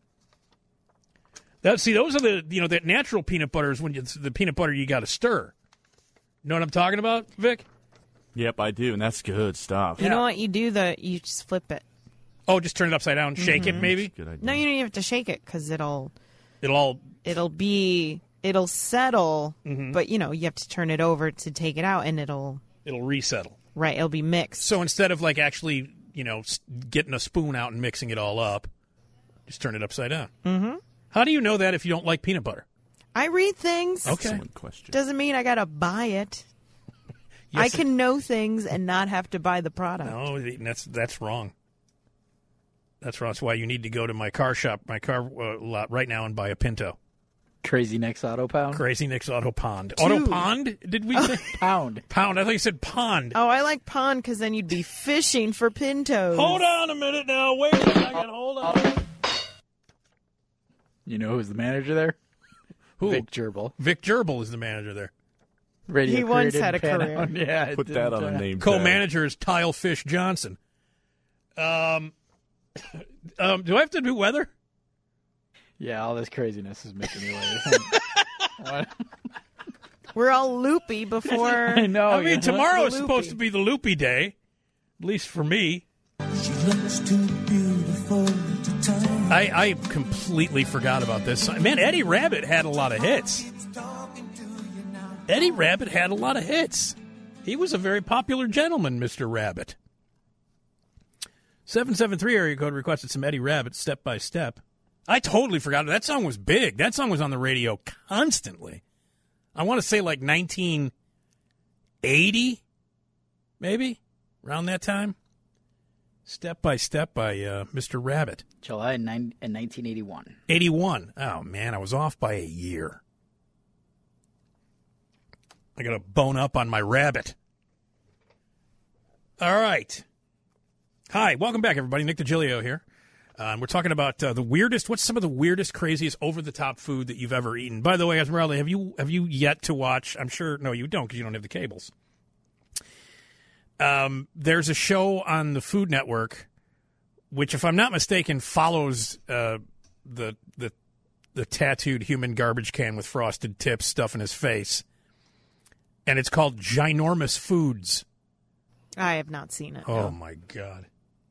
That, see, those are the, you know, that natural peanut butter is when you, the peanut butter you got to stir. You know what I'm talking about, Vic? Yep, I do, and that's good stuff. You know what you do? The you just flip it. Oh, just turn it upside down, shake Mm-hmm. it, maybe? Good idea. No, you don't even have to shake it because it'll It'll all... it'll be it'll settle, Mm-hmm. but you know you have to turn it over to take it out, and it'll It'll resettle. right. It'll be mixed. So instead of, like, actually, you know, s- getting a spoon out and mixing it all up, just turn it upside down. Mm-hmm. How do you know that if you don't like peanut butter? I read things. Okay. Excellent question. Doesn't mean I gotta buy it. Yes, I can know things and not have to buy the product. No, that's that's wrong. That's wrong. That's why you need to go to my car shop, my car uh, lot right now and buy a Pinto. Crazy Nick's Auto Pound. Crazy Nick's Auto Pond. Auto Pond, did we say? Pound. Pound. I thought you said pond. Oh, I like pond because then you'd be fishing for pintos. Hold on a minute now. Wait a second. Hold on. You know who's the manager there? Who? Vic Gerbil. Vic Gerbil is the manager there. Radio He career once didn't had a pan career. out. Yeah, it Put that didn't, on a uh, name tag. Co-manager is Tilefish Johnson. Um, um, do I have to do weather? Yeah, all this craziness is making me late. We're all loopy before. I know. I mean, yeah. tomorrow is The supposed loopy. to be the loopy day, at least for me. She looks too beautiful to turn. I, I completely forgot about this. Man, Eddie Rabbit had a lot of hits. Eddie Rabbit had a lot of hits. He was a very popular gentleman, Mister Rabbit. seven seven three area code requested some Eddie Rabbit, Step by Step. I totally forgot. That song was big. That song was on the radio constantly. I want to say like nineteen eighty, maybe, around that time. Step by Step by uh, Mister Rabbit. July in nineteen eighty-one. eighty-one. Oh, man, I was off by a year. I got to bone up on my rabbit. All right. Hi, welcome back, everybody. Nick DiGilio here. Um, we're talking about uh, the weirdest, what's some of the weirdest, craziest, over-the-top food that you've ever eaten? By the way, Esmeralda, have you have you yet to watch, I'm sure, no, you don't because you don't have the cables. Um, there's a show on the Food Network, which, if I'm not mistaken, follows uh, the the the tattooed human garbage can with frosted tips stuff in his face, and it's called Ginormous Foods. I have not seen it. Oh no. my God!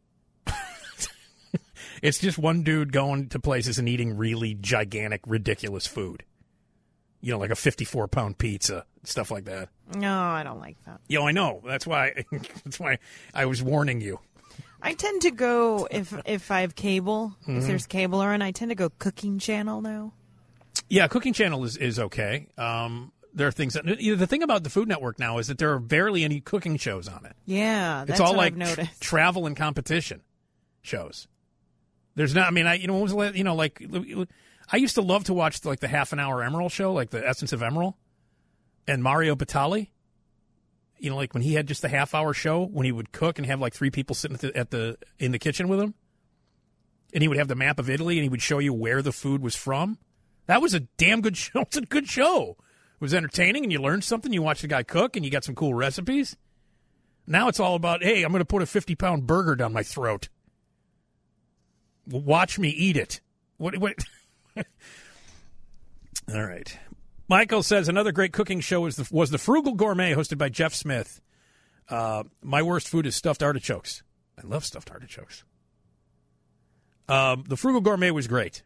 It's just one dude going to places and eating really gigantic, ridiculous food. You know, like a fifty-four pound pizza, stuff like that. No, I don't like that. Yo, I know. That's why. That's why I was warning you. I tend to go if if I have cable, Mm-hmm. if there's cable around, I tend to go Cooking Channel now. Yeah, Cooking Channel is, is okay. Um, there are things that you know, the thing about the Food Network now is that there are barely any cooking shows on it. Yeah, that's It's all what like I've noticed. tr- travel and competition shows. There's not. I mean, I you know what was the la- you know like I used to love to watch like the half an hour Emerald show, like the Essence of Emerald, and Mario Batali. You know, like when he had just a half hour show when he would cook and have like three people sitting at the, at the in the kitchen with him, and he would have the map of Italy and he would show you where the food was from. That was a damn good show. It's a good show. It was entertaining and you learned something. You watched the guy cook and you got some cool recipes. Now it's all about, hey, I'm going to put a fifty pound burger down my throat. Watch me eat it. What? What? All right. Michael says another great cooking show was the, was the Frugal Gourmet, hosted by Jeff Smith. Uh, my worst food is stuffed artichokes. I love stuffed artichokes. Um, the Frugal Gourmet was great.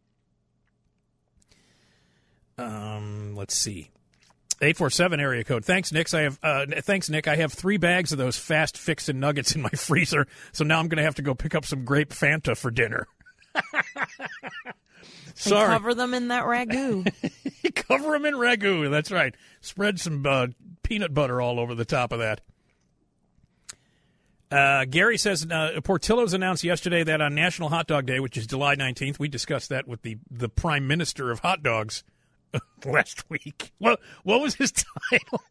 Um, let's see. eight four seven area code. Thanks, Nick. I have uh, thanks, Nick. I have three bags of those fast fix and nuggets in my freezer, so now I'm going to have to go pick up some grape Fanta for dinner. Sorry. And cover them in that ragu. Cover them in ragu. That's right. Spread some uh, peanut butter all over the top of that. Uh, Gary says uh, Portillo's announced yesterday that on National Hot Dog Day, which is July nineteenth, we discussed that with the, the Prime Minister of Hot Dogs last week. What, what was his title?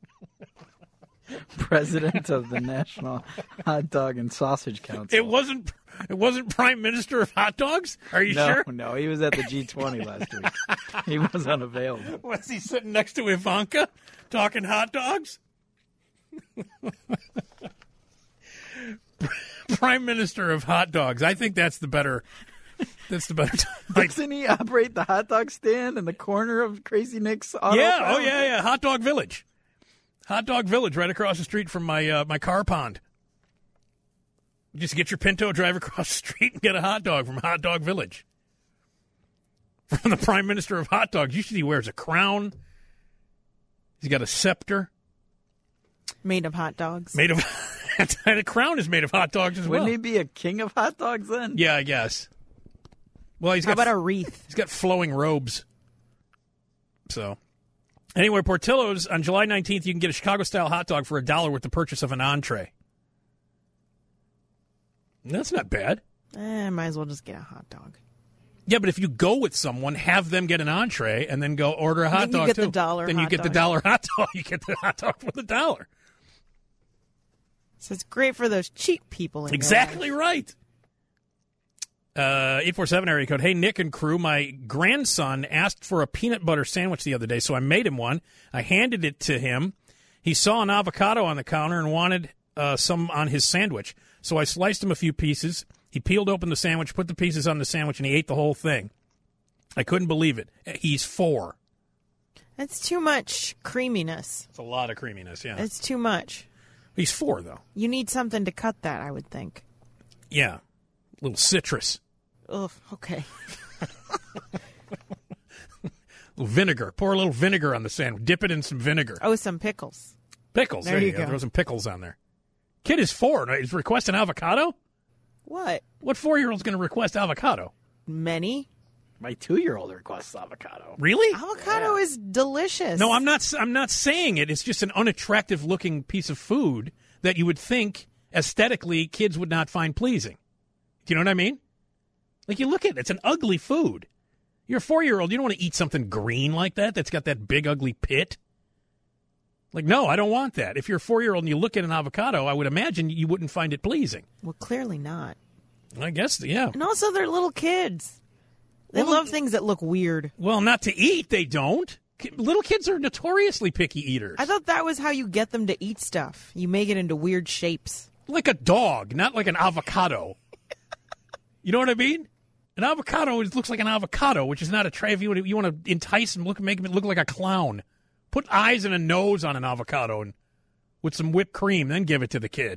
President of the National Hot Dog and Sausage Council. It wasn't. It wasn't Prime Minister of Hot Dogs. Are you no, sure? No, he was at the G twenty last week. He was unavailable. Was he sitting next to Ivanka talking hot dogs? Prime Minister of Hot Dogs. I think that's the better. That's the better. Like, doesn't he operate the hot dog stand in the corner of Crazy Nick's auto yeah. pound? Oh yeah. Yeah. Hot Dog Village. Hot Dog Village, right across the street from my uh, my car pond. Just get your Pinto, drive across the street, and get a hot dog from Hot Dog Village. From the Prime Minister of Hot Dogs. Usually he wears a crown. He's got a scepter. Made of hot dogs. Made of... And a crown is made of hot dogs as Wouldn't well. he be a king of hot dogs then? Yeah, I guess. Well, he's How got about a wreath? He's got flowing robes. So, anyway, Portillo's on July nineteenth, you can get a Chicago-style hot dog for a dollar with the purchase of an entree. That's not bad. Eh, might as well just get a hot dog. Yeah, but if you go with someone, have them get an entree and then go order a hot Then you dog get too. the dollar Then you hot get the dog. dollar hot dog. You get the hot dog for the dollar. So it's great for those cheap people. In Exactly your right. Uh, eight four seven area code. Hey, Nick and crew, my grandson asked for a peanut butter sandwich the other day, so I made him one. I handed it to him. He saw an avocado on the counter and wanted uh, some on his sandwich. So I sliced him a few pieces. He peeled open the sandwich, put the pieces on the sandwich, and he ate the whole thing. I couldn't believe it. He's four. That's too much creaminess. It's a lot of creaminess, yeah. It's too much. He's four, though. You need something to cut that, I would think. Yeah. A little citrus. Ugh, okay. Little vinegar. Pour a little vinegar on the sandwich. Dip it in some vinegar. Oh, some pickles. Pickles. There you go. Throw some pickles on there. Kid is four. He's requesting avocado? What? What four-year-old's going to request avocado? Many? My two-year-old requests avocado. Really? Avocado is delicious. No, I'm not. I'm not saying it. It's just an unattractive-looking piece of food that you would think aesthetically kids would not find pleasing. Do you know what I mean? Like, you look at it. It's an ugly food. You're a four-year-old. You don't want to eat something green like that that's got that big, ugly pit. Like, no, I don't want that. If you're a four-year-old and you look at an avocado, I would imagine you wouldn't find it pleasing. Well, clearly not. I guess, yeah. And also, they're little kids. They Well, love things that look weird. Well, not to eat, they don't. Ki- Little kids are notoriously picky eaters. I thought that was how you get them to eat stuff. You make it into weird shapes. Like a dog, not like an avocado. You know what I mean? An avocado is, looks like an avocado, which is not a tray. If you want to, you want to entice and look, make it look like a clown. Put eyes and a nose on an avocado and with some whipped cream, then give it to the kid.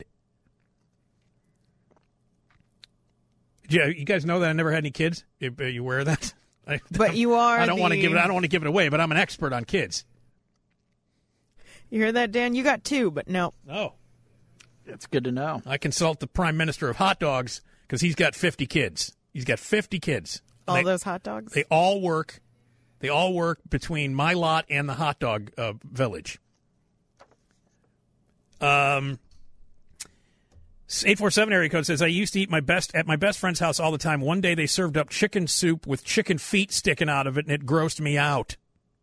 Yeah, you guys know that I never had any kids. You, are you aware of that? I, But you are. I don't want to the- give it. I don't want to give it away. But I'm an expert on kids. You hear that, Dan? You got two, but no. Oh, It's good to know. I consult the Prime Minister of Hot Dogs because he's got fifty kids. He's got fifty kids. All They- those hot dogs. They all work. They all work between my lot and the hot dog uh, village. Um, eight four seven area code says I used to eat my best at my best friend's house all the time. One day they served up chicken soup with chicken feet sticking out of it, and it grossed me out.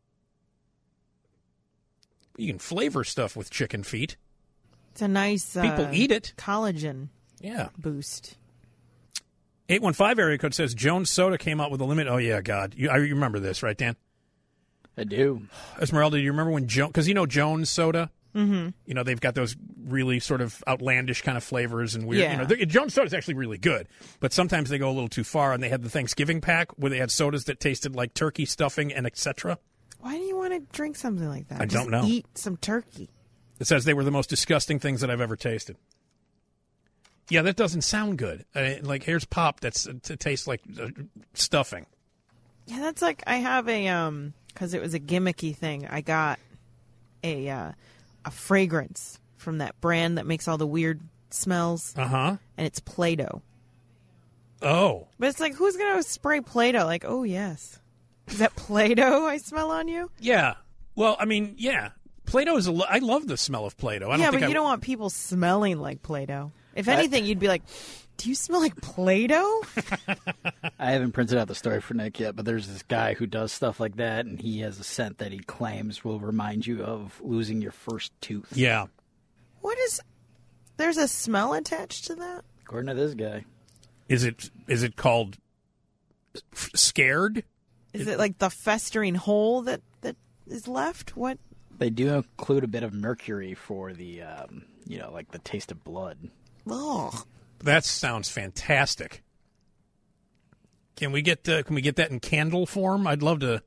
You can flavor stuff with chicken feet. It's a nice uh, People eat it. collagen Yeah. boost. eight one five area code says Jones Soda came out with a limit. Oh, yeah, God. You, I remember this, right, Dan? I do. Esmeralda, do you remember when Jones, because you know Jones Soda? Mm-hmm. You know, they've got those really sort of outlandish kind of flavors and weird. Yeah. You know, the, Jones Soda is actually really good, but sometimes they go a little too far. And they had the Thanksgiving pack where they had sodas that tasted like turkey stuffing and et cetera. Why do you want to drink something like that? I Just don't know. Eat some turkey. It says they were the most disgusting things that I've ever tasted. Yeah, that doesn't sound good. Uh, like here's pop that's uh, to taste like uh, stuffing. Yeah, that's like I have a um because it was a gimmicky thing. I got a uh, a fragrance from that brand that makes all the weird smells, Uh huh. and it's Play-Doh. Oh, But it's like, who's gonna spray Play-Doh? Like, oh yes, is that Play-Doh I smell on you? yeah. Well, I mean, yeah. Play-Doh is a lo- I love the smell of Play-Doh. I don't yeah, think but I, you don't want people smelling like Play-Doh. If anything, you'd be like, do you smell like Play-Doh? I haven't printed out the story for Nick yet, but there's this guy who does stuff like that, and he has a scent that he claims will remind you of losing your first tooth. Yeah. What is? There's a smell attached to that? According to this guy. Is it is it called f- scared? Is it like the festering hole that, that is left? What? They do include a bit of mercury for the, um, you know, like the taste of blood. Ugh. That sounds fantastic. Can we get uh, can we get that in candle form? I'd love to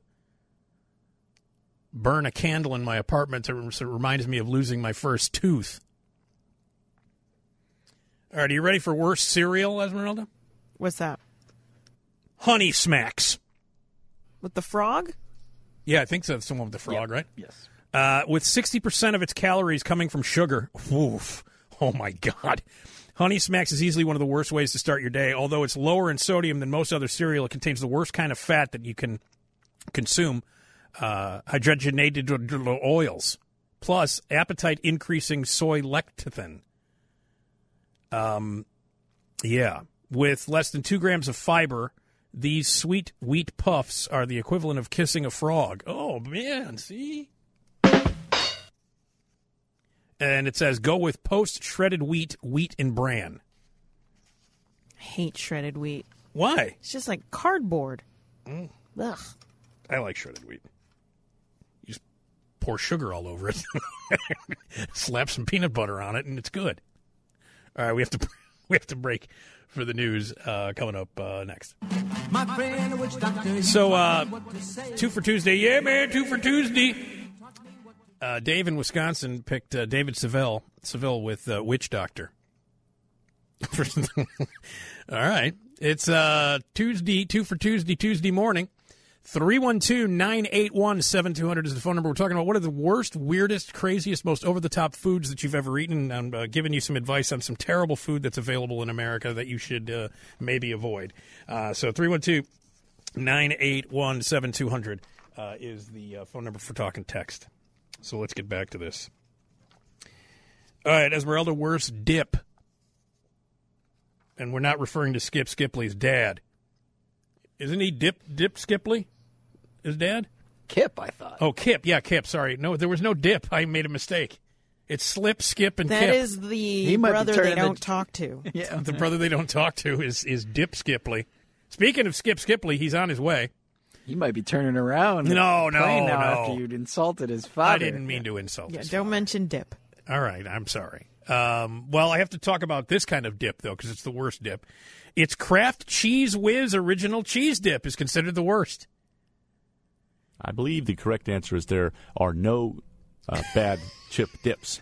burn a candle in my apartment to, so it reminds me of losing my first tooth. All right, are you ready for worst cereal, Esmeralda? What's that? Honey Smacks. With the frog? Yeah, I think so. It's the one with the frog, right? Yes. Uh, with sixty percent of its calories coming from sugar. Oof. Oh, my God. Honey Smacks is easily one of the worst ways to start your day. Although it's lower in sodium than most other cereal, it contains the worst kind of fat that you can consume, uh, hydrogenated oils, plus appetite-increasing soy lecithin. Um, yeah. With less than two grams of fiber, these sweet wheat puffs are the equivalent of kissing a frog. Oh, man, see? And it says, go with post-shredded wheat, wheat and bran. I hate shredded wheat. Why? It's just like cardboard. Mm. Ugh. I like shredded wheat. You just pour sugar all over it. Slap some peanut butter on it, and it's good. All right, we have to we have to break for the news uh, coming up uh, next. My friend, witch doctor, So, uh, two for Tuesday. Yeah, man, two for Tuesday. Uh, Dave in Wisconsin picked uh, David Seville, Seville with uh, Witch Doctor. All right. It's uh, Tuesday, two for Tuesday, Tuesday morning. three one two, nine eight one, seven two zero zero is the phone number. We're talking about what are the worst, weirdest, craziest, most over-the-top foods that you've ever eaten. I'm uh, giving you some advice on some terrible food that's available in America that you should uh, maybe avoid. Uh, so three one two, nine eight one, seven two zero zero uh, is the uh, phone number for talking text. So let's get back to this. All right, Esmeralda, worst dip. And we're not referring to Skip Skipley's dad. Isn't he Dip Dip Skipley? His dad? Kip, I thought. Oh, Kip. Yeah, Kip. Sorry. No, there was no dip. I made a mistake. It's Slip, Skip, and That Kip. is the might be brother they turning don't the- talk to. Yeah. The brother they don't talk to is, is Dip Skipley. Speaking of Skip Skipley, he's on his way. He might be turning around. No, no, playing now no. After you'd insulted his father. I didn't mean to insult Yeah, his don't father. mention dip. All right, I'm sorry. Um, well, I have to talk about this kind of dip, though, because it's the worst dip. It's Kraft Cheese Whiz Original Cheese Dip is considered the worst. I believe the correct answer is there are no uh, bad chip dips.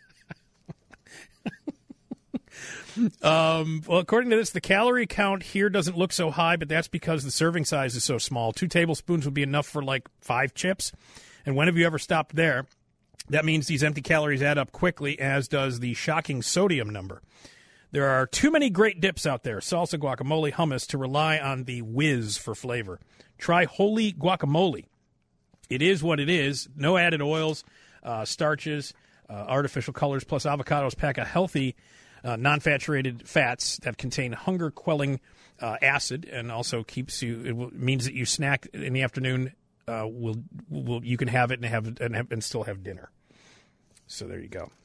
Um, well, according to this, the calorie count here doesn't look so high, but that's because the serving size is so small. Two tablespoons would be enough for like five chips. And when have you ever stopped there? That means these empty calories add up quickly, as does the shocking sodium number. There are too many great dips out there, salsa, guacamole, hummus, to rely on the whiz for flavor. Try Holy Guacamole. It is what it is. No added oils, uh, starches, uh, artificial colors, plus avocados pack a healthy uh, non-saturated fats that contain hunger-quelling uh, acid, and also keeps you. It will, means that you snack in the afternoon. Uh, will will you can have it and have and, have, and still have dinner. So there you go.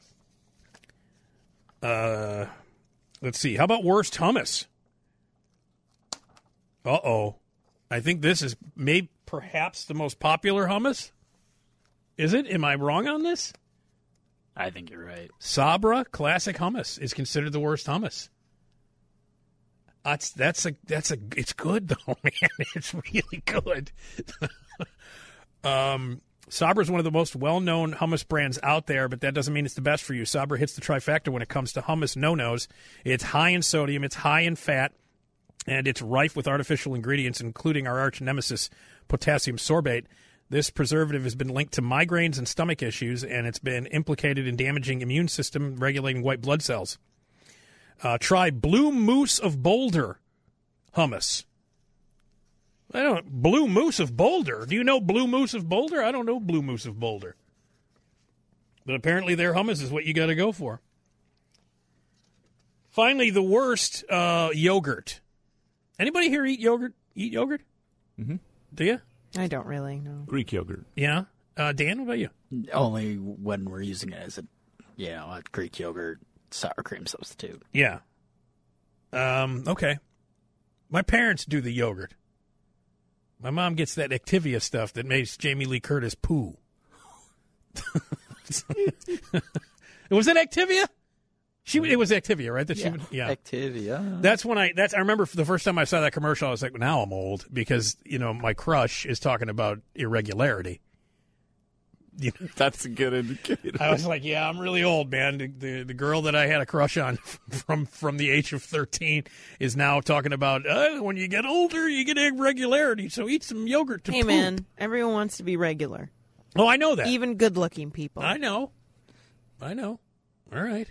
Uh, let's see. How about worst hummus? Uh oh. I think this is maybe perhaps the most popular hummus. Is it? Am I wrong on this? I think you're right. Sabra classic hummus is considered the worst hummus. That's that's a that's a it's good though, man. It's really good. um, Sabra is one of the most well-known hummus brands out there, but that doesn't mean it's the best for you. Sabra hits the trifecta when it comes to hummus no-nos. It's high in sodium, it's high in fat, and it's rife with artificial ingredients, including our arch nemesis, potassium sorbate. This preservative has been linked to migraines and stomach issues, and it's been implicated in damaging immune system, regulating white blood cells. Uh, try Blue Moose of Boulder hummus. I don't Blue Moose of Boulder. Do you know Blue Moose of Boulder? I don't know Blue Moose of Boulder. But apparently their hummus is what you got to go for. Finally, the worst, uh, yogurt. Anybody here eat yogurt? Eat yogurt? Mm-hmm. Do you? I don't really know. Greek yogurt. Yeah. Uh, Dan, what about you? Only when we're using it as a, you know, a Greek yogurt sour cream substitute. Yeah. Um, okay. My parents do the yogurt. My mom gets that Activia stuff that makes Jamie Lee Curtis poo. Was it Activia? She it was Activia, right? That she Yeah, would, yeah. Activia. That's when I that's I remember the first time I saw that commercial, I was like, now I'm old because, you know, my crush is talking about irregularity. You know, That's a good indicator. I was like, yeah, I'm really old, man. The, the the girl that I had a crush on from from the age of thirteen is now talking about uh, when you get older, you get irregularity, so eat some yogurt to Hey, poop. man, everyone wants to be regular. Oh, I know that. Even good-looking people. I know. I know. All right.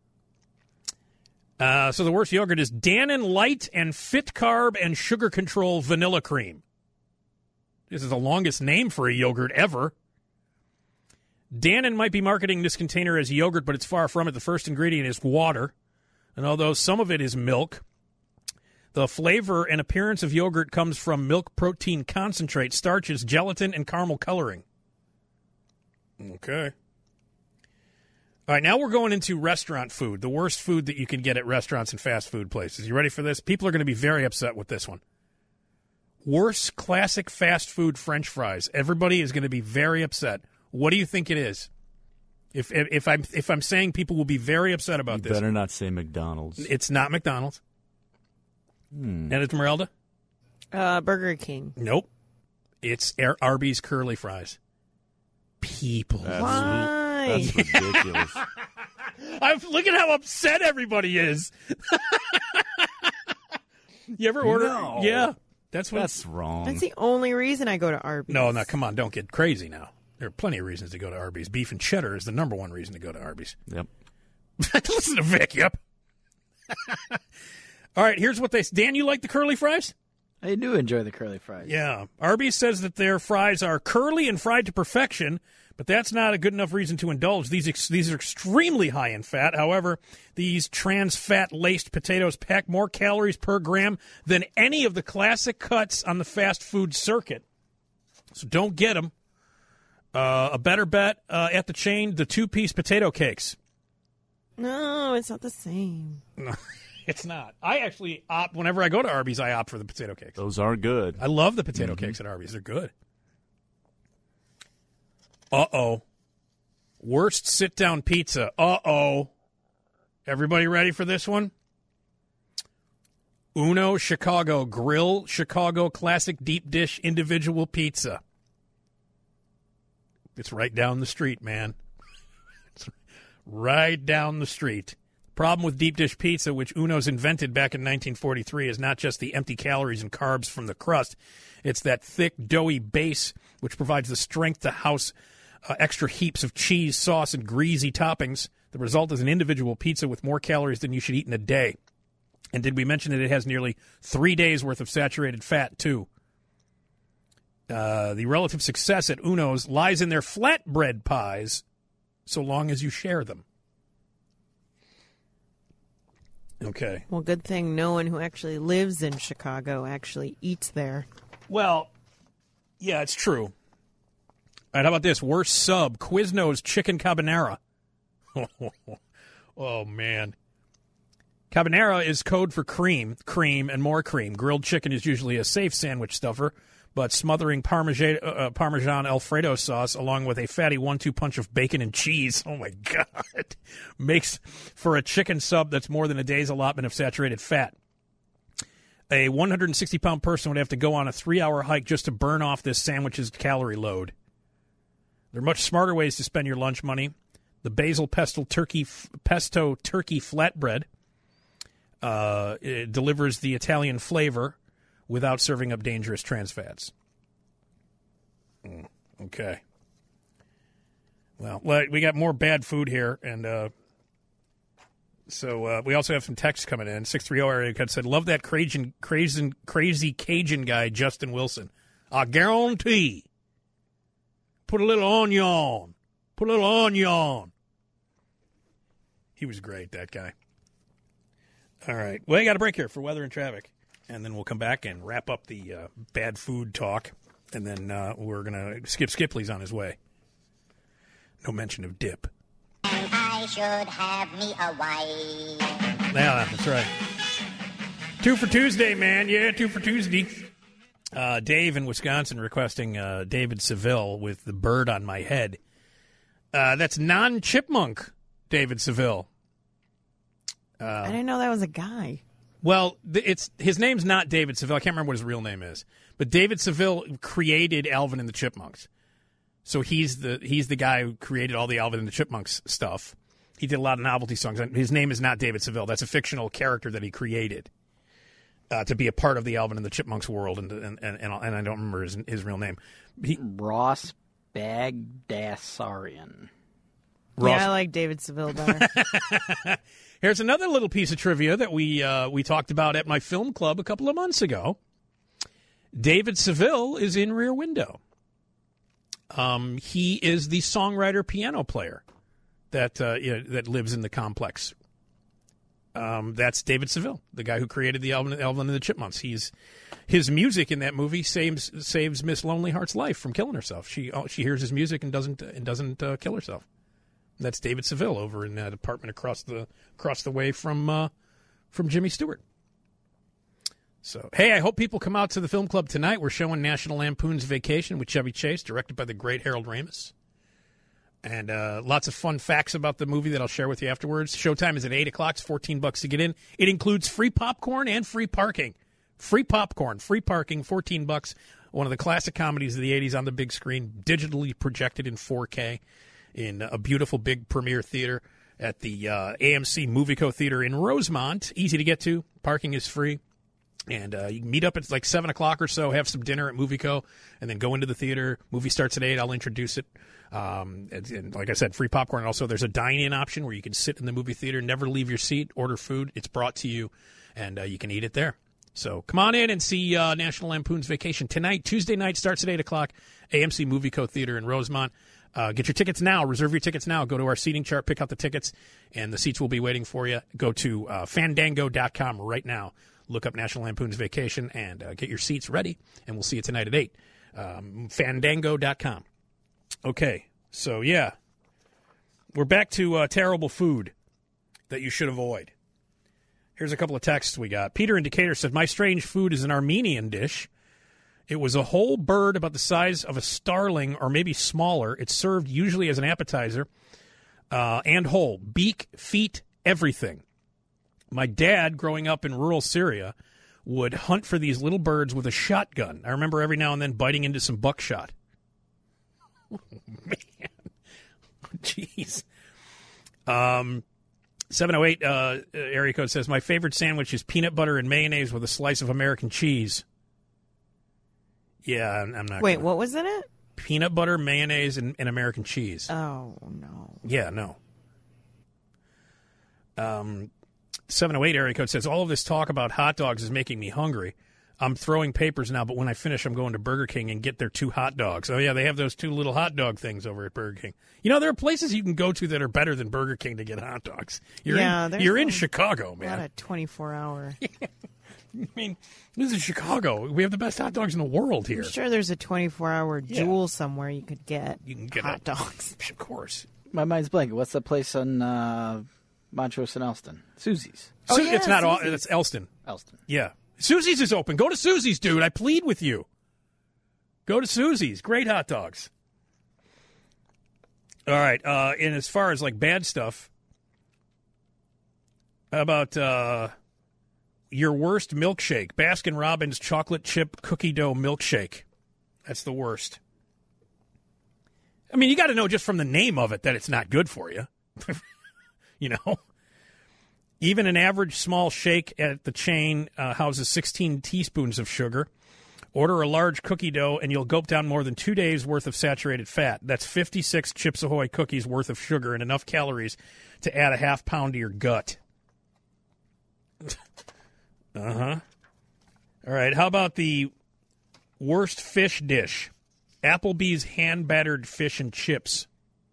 Uh, so the worst yogurt is Dannon Light and Fit Carb and Sugar Control Vanilla Cream. This is the longest name for a yogurt ever. Dannon might be marketing this container as yogurt, but it's far from it. The first ingredient is water. And although some of it is milk, the flavor and appearance of yogurt comes from milk protein concentrate, starches, gelatin, and caramel coloring. Okay. All right, now we're going into restaurant food, the worst food that you can get at restaurants and fast food places. You ready for this? People are going to be very upset with this one. Worst classic fast food French fries. Everybody is going to be very upset. What do you think it is? If if, if I'm if I'm saying people will be very upset about You this, better not say McDonald's. it's not McDonald's. Hmm. And it's Esmeralda? Uh, Burger King. Nope. It's Ar- Arby's curly fries. People. That's, Why? that's ridiculous. I'm, look at how upset everybody is. You ever order? No. Yeah. That's what. That's wrong. That's the only reason I go to Arby's. No, no, come on. Don't get crazy now. There are plenty of reasons to go to Arby's. Beef and cheddar is the number one reason to go to Arby's. Yep. Listen to Vic, yep. All right, here's what they... Dan, you like the curly fries? I do enjoy the curly fries. Yeah. Arby's says that their fries are curly and fried to perfection, but that's not a good enough reason to indulge. These ex- these are extremely high in fat. However, these trans fat-laced potatoes pack more calories per gram than any of the classic cuts on the fast food circuit. So don't get them. Uh, a better bet uh, at the chain, the two-piece potato cakes. No, it's not the same. No, it's not. I actually opt, whenever I go to Arby's, I opt for the potato cakes. Those are good. I love the potato cakes at Arby's. They're good. Uh-oh. Worst sit-down pizza. Uh-oh. Everybody ready for this one? Uno Chicago Grill Chicago Classic Deep Dish Individual Pizza. It's right down the street, man. It's right down the street. Problem with deep dish pizza, which Uno's invented back in nineteen forty-three, is not just the empty calories and carbs from the crust. It's that thick, doughy base which provides the strength to house uh, extra heaps of cheese, sauce, and greasy toppings. The result is an individual pizza with more calories than you should eat in a day. And did we mention that it has nearly three days' worth of saturated fat, too? Uh, the relative success at Uno's lies in their flatbread pies, so long as you share them. Okay. Well, good thing no one who actually lives in Chicago actually eats there. Well, yeah, it's true. All right, how about this? Worst sub, Quiznos Chicken Carbonara. Oh, man. Carbonara is code for cream, cream, and more cream. Grilled chicken is usually a safe sandwich stuffer, but smothering Parmesan, uh, Parmesan Alfredo sauce along with a fatty one two punch of bacon and cheese, oh my God, makes for a chicken sub that's more than a day's allotment of saturated fat. A one hundred sixty pound person would have to go on a three-hour hike just to burn off this sandwich's calorie load. There are much smarter ways to spend your lunch money. The basil pesto turkey pesto turkey flatbread uh, it delivers the Italian flavor without serving up dangerous trans fats. Mm, okay. Well, we got more bad food here, and uh, so uh, we also have some texts coming in. six three zero area code said, love that crazy, crazy, crazy Cajun guy, Justin Wilson. I guarantee. Put a little onion. Put a little onion. He was great, that guy. All right. Well, I got a break here for weather and traffic. And then we'll come back and wrap up the uh, bad food talk. And then uh, we're going to skip Skipley's on his way. No mention of dip. And I should have me a wife. Yeah, that's right. Two for Tuesday, man. Yeah, two for Tuesday. Uh, Dave in Wisconsin requesting uh, David Seville with the bird on my head. Uh, that's non-chipmunk David Seville. Uh, I didn't know that was a guy. Well, th- it's his name's not David Seville. I can't remember what his real name is. But David Seville created Alvin and the Chipmunks. So he's the he's the guy who created all the Alvin and the Chipmunks stuff. He did a lot of novelty songs. His name is not David Seville. That's a fictional character that he created. Uh, to be a part of the Alvin and the Chipmunks world, and and and, and I don't remember his, his real name. He, Ross Bagdasarian. Ross. Yeah, I like David Seville better. Here's another little piece of trivia that we uh, we talked about at my film club a couple of months ago. David Seville is in Rear Window. Um, he is the songwriter piano player that uh, you know, that lives in the complex. Um, that's David Seville, the guy who created the Alvin, Alvin and the Chipmunks. He's his music in that movie saves saves Miss Lonely Heart's life from killing herself. She oh, she hears his music and doesn't and doesn't uh, kill herself. That's David Seville over in that apartment across the across the way from uh, from Jimmy Stewart. So hey, I hope people come out to the film club tonight. We're showing National Lampoon's Vacation with Chevy Chase, directed by the great Harold Ramis. And uh, lots of fun facts about the movie that I'll share with you afterwards. Showtime is at eight o'clock. It's fourteen bucks to get in. It includes free popcorn and free parking. Free popcorn, free parking, fourteen bucks. One of the classic comedies of the eighties on the big screen, digitally projected in four K in a beautiful big premiere theater at the uh, A M C Movieco Theater in Rosemont. Easy to get to. Parking is free. And uh, you can meet up at like seven o'clock or so, have some dinner at Movieco, and then go into the theater. Movie starts at eight. I'll introduce it. Um, and, and like I said, free popcorn. Also, there's a dine-in option where you can sit in the movie theater, never leave your seat, order food. It's brought to you, and uh, you can eat it there. So come on in and see uh, National Lampoon's Vacation tonight. Tuesday night starts at eight o'clock, A M C Movieco Theater in Rosemont. Uh, get your tickets now. Reserve your tickets now. Go to our seating chart, pick out the tickets, and the seats will be waiting for you. Go to uh, fandango dot com right now. Look up National Lampoon's Vacation and uh, get your seats ready, and we'll see you tonight at eight. Um, fandango dot com. Okay, so yeah, we're back to uh, terrible food that you should avoid. Here's a couple of texts we got. Peter in Decatur said, my strange food is an Armenian dish. It was a whole bird about the size of a starling or maybe smaller. It's served usually as an appetizer uh, and whole. Beak, feet, everything. My dad, growing up in rural Syria, would hunt for these little birds with a shotgun. I remember every now and then biting into some buckshot. Oh, man. Jeez. Um, seven oh eight uh, area code says, my favorite sandwich is peanut butter and mayonnaise with a slice of American cheese. Yeah, I'm, I'm not Wait, gonna... what was in it? Peanut butter, mayonnaise, and, and American cheese. Oh, no. Yeah, no. Um, seven oh eight area code says, all of this talk about hot dogs is making me hungry. I'm throwing papers now, but when I finish, I'm going to Burger King and get their two hot dogs. Oh, yeah, they have those two little hot dog things over at Burger King. You know, there are places you can go to that are better than Burger King to get hot dogs. You're yeah, in, there's you're in a Chicago, man. lot of twenty-four hour. I mean, this is Chicago. We have the best hot dogs in the world here. I'm sure there's a twenty-four hour Yeah. Jewel somewhere you could get, You can get hot a- dogs. Of course. My mind's blank. What's the place on uh, Montrose and Elston? Susie's. Oh, Su- yeah, it's not all. Susie's. It's Elston. Elston. Yeah. Susie's is open. Go to Susie's, dude. I plead with you. Go to Susie's. Great hot dogs. All right. Uh, and as far as like bad stuff, how about uh, your worst milkshake? Baskin Robbins chocolate chip cookie dough milkshake. That's the worst. I mean, you got to know just from the name of it that it's not good for you. You know? Even an average small shake at the chain uh, houses sixteen teaspoons of sugar. Order a large cookie dough, and you'll gulp down more than two days' worth of saturated fat. That's fifty-six Chips Ahoy cookies worth of sugar and enough calories to add a half pound to your gut. Uh-huh. All right, how about the worst fish dish? Applebee's hand-battered fish and chips.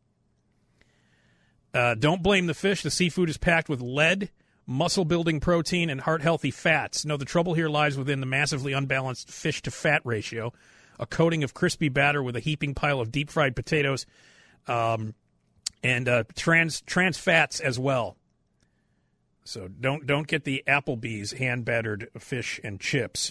Uh, don't blame the fish. The seafood is packed with lead, muscle-building protein, and heart-healthy fats. No, the trouble here lies within the massively unbalanced fish-to-fat ratio, a coating of crispy batter with a heaping pile of deep-fried potatoes, um, and uh, trans trans fats as well. So don't don't get the Applebee's hand-battered fish and chips.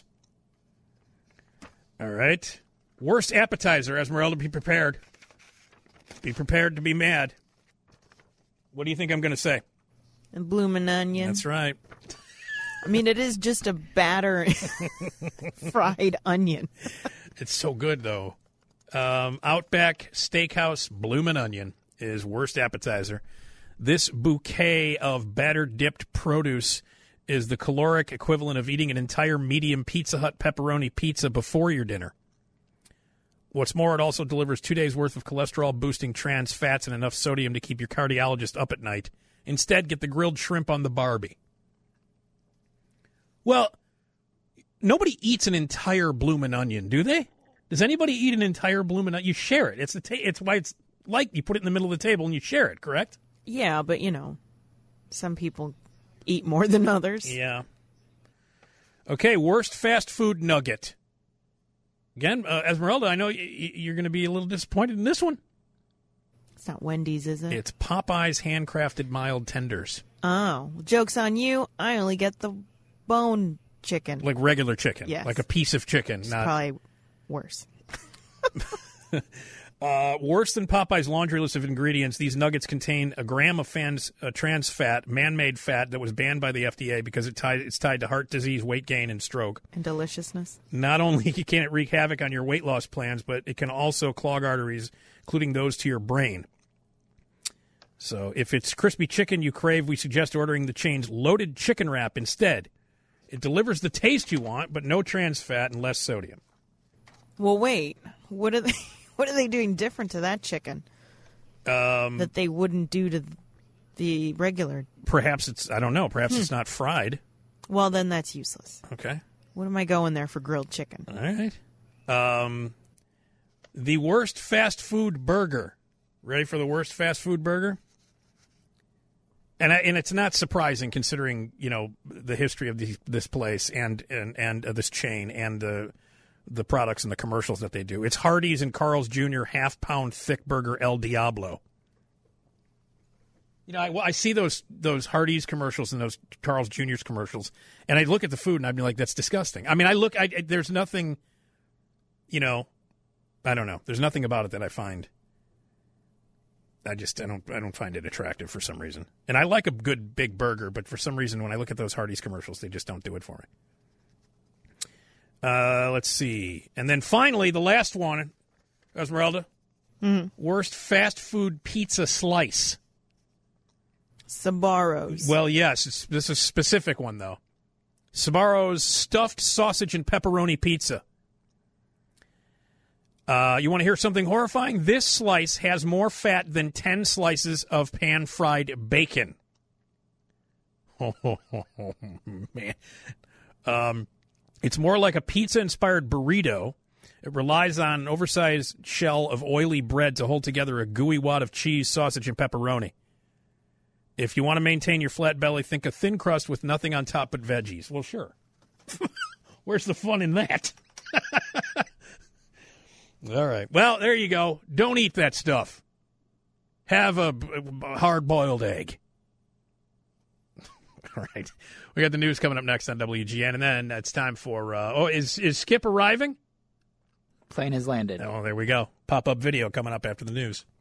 All right. Worst appetizer, Esmeralda, be prepared. Be prepared to be mad. What do you think I'm going to say? And bloomin' onion. That's right. I mean, it is just a batter fried onion. It's so good, though. Um, Outback Steakhouse bloomin' onion is worst appetizer. This bouquet of batter-dipped produce is the caloric equivalent of eating an entire medium Pizza Hut pepperoni pizza before your dinner. What's more, it also delivers two days' worth of cholesterol-boosting trans fats and enough sodium to keep your cardiologist up at night. Instead, get the grilled shrimp on the Barbie. Well, nobody eats an entire bloomin' onion, do they? Does anybody eat an entire bloomin' onion? You share it. It's the ta- It's why it's like you put it in the middle of the table and you share it, correct? Yeah, but, you know, some people eat more than others. Yeah. Okay, worst fast food nugget. Again, uh, Esmeralda, I know y- y- you're going to be a little disappointed in this one. It's not Wendy's, is it? It's Popeye's handcrafted mild tenders. Oh, joke's on you. I only get the bone chicken. Like regular chicken. Yes. Like a piece of chicken. It's Not probably worse. uh, worse than Popeye's laundry list of ingredients, these nuggets contain a gram of fans, uh, trans fat, man-made fat that was banned by the F D A because it tied, it's tied to heart disease, weight gain, and stroke. And deliciousness. Not only can it wreak havoc on your weight loss plans, but it can also clog arteries, including those to your brain. So if it's crispy chicken you crave, we suggest ordering the chain's loaded chicken wrap instead. It delivers the taste you want, but no trans fat and less sodium. Well, wait. What are they? What are they doing different to that chicken Um, that they wouldn't do to the regular? perhaps it's, I don't know, perhaps Hmm. it's not fried. Well, then that's useless. Okay. What am I going there for grilled chicken? All right. Um, the worst fast food burger. Ready for the worst fast food burger? And I, and it's not surprising considering, you know, the history of the, this place and and and uh, this chain and the the products and the commercials that they do. It's Hardee's and Carl's Junior half pound thick burger El Diablo. You know, I, well, I see those those Hardee's commercials and those Carl's Junior's commercials, and I look at the food and I'd be like, that's disgusting. I mean, I look, I, I, there's nothing, you know, I don't know. There's nothing about it that I find. I just I don't I don't find it attractive for some reason. And I like a good big burger, but for some reason when I look at those Hardee's commercials, they just don't do it for me. Uh, let's see. And then finally, the last one, Esmeralda. Mm-hmm. Worst fast food pizza slice. Sbarro's. Well, yes, it's, this is a specific one, though. Sbarro's stuffed sausage and pepperoni pizza. Uh, you want to hear something horrifying? This slice has more fat than ten slices of pan-fried bacon. Oh, oh, oh, oh man. Um, it's more like a pizza-inspired burrito. It relies on an oversized shell of oily bread to hold together a gooey wad of cheese, sausage, and pepperoni. If you want to maintain your flat belly, think a thin crust with nothing on top but veggies. Well, sure. Where's the fun in that? All right. Well, there you go. Don't eat that stuff. Have a, a hard-boiled egg. All right. We got the news coming up next on W G N, and then it's time for, uh, oh, is, is Skip arriving? Plane has landed. Oh, there we go. Pop-up video coming up after the news.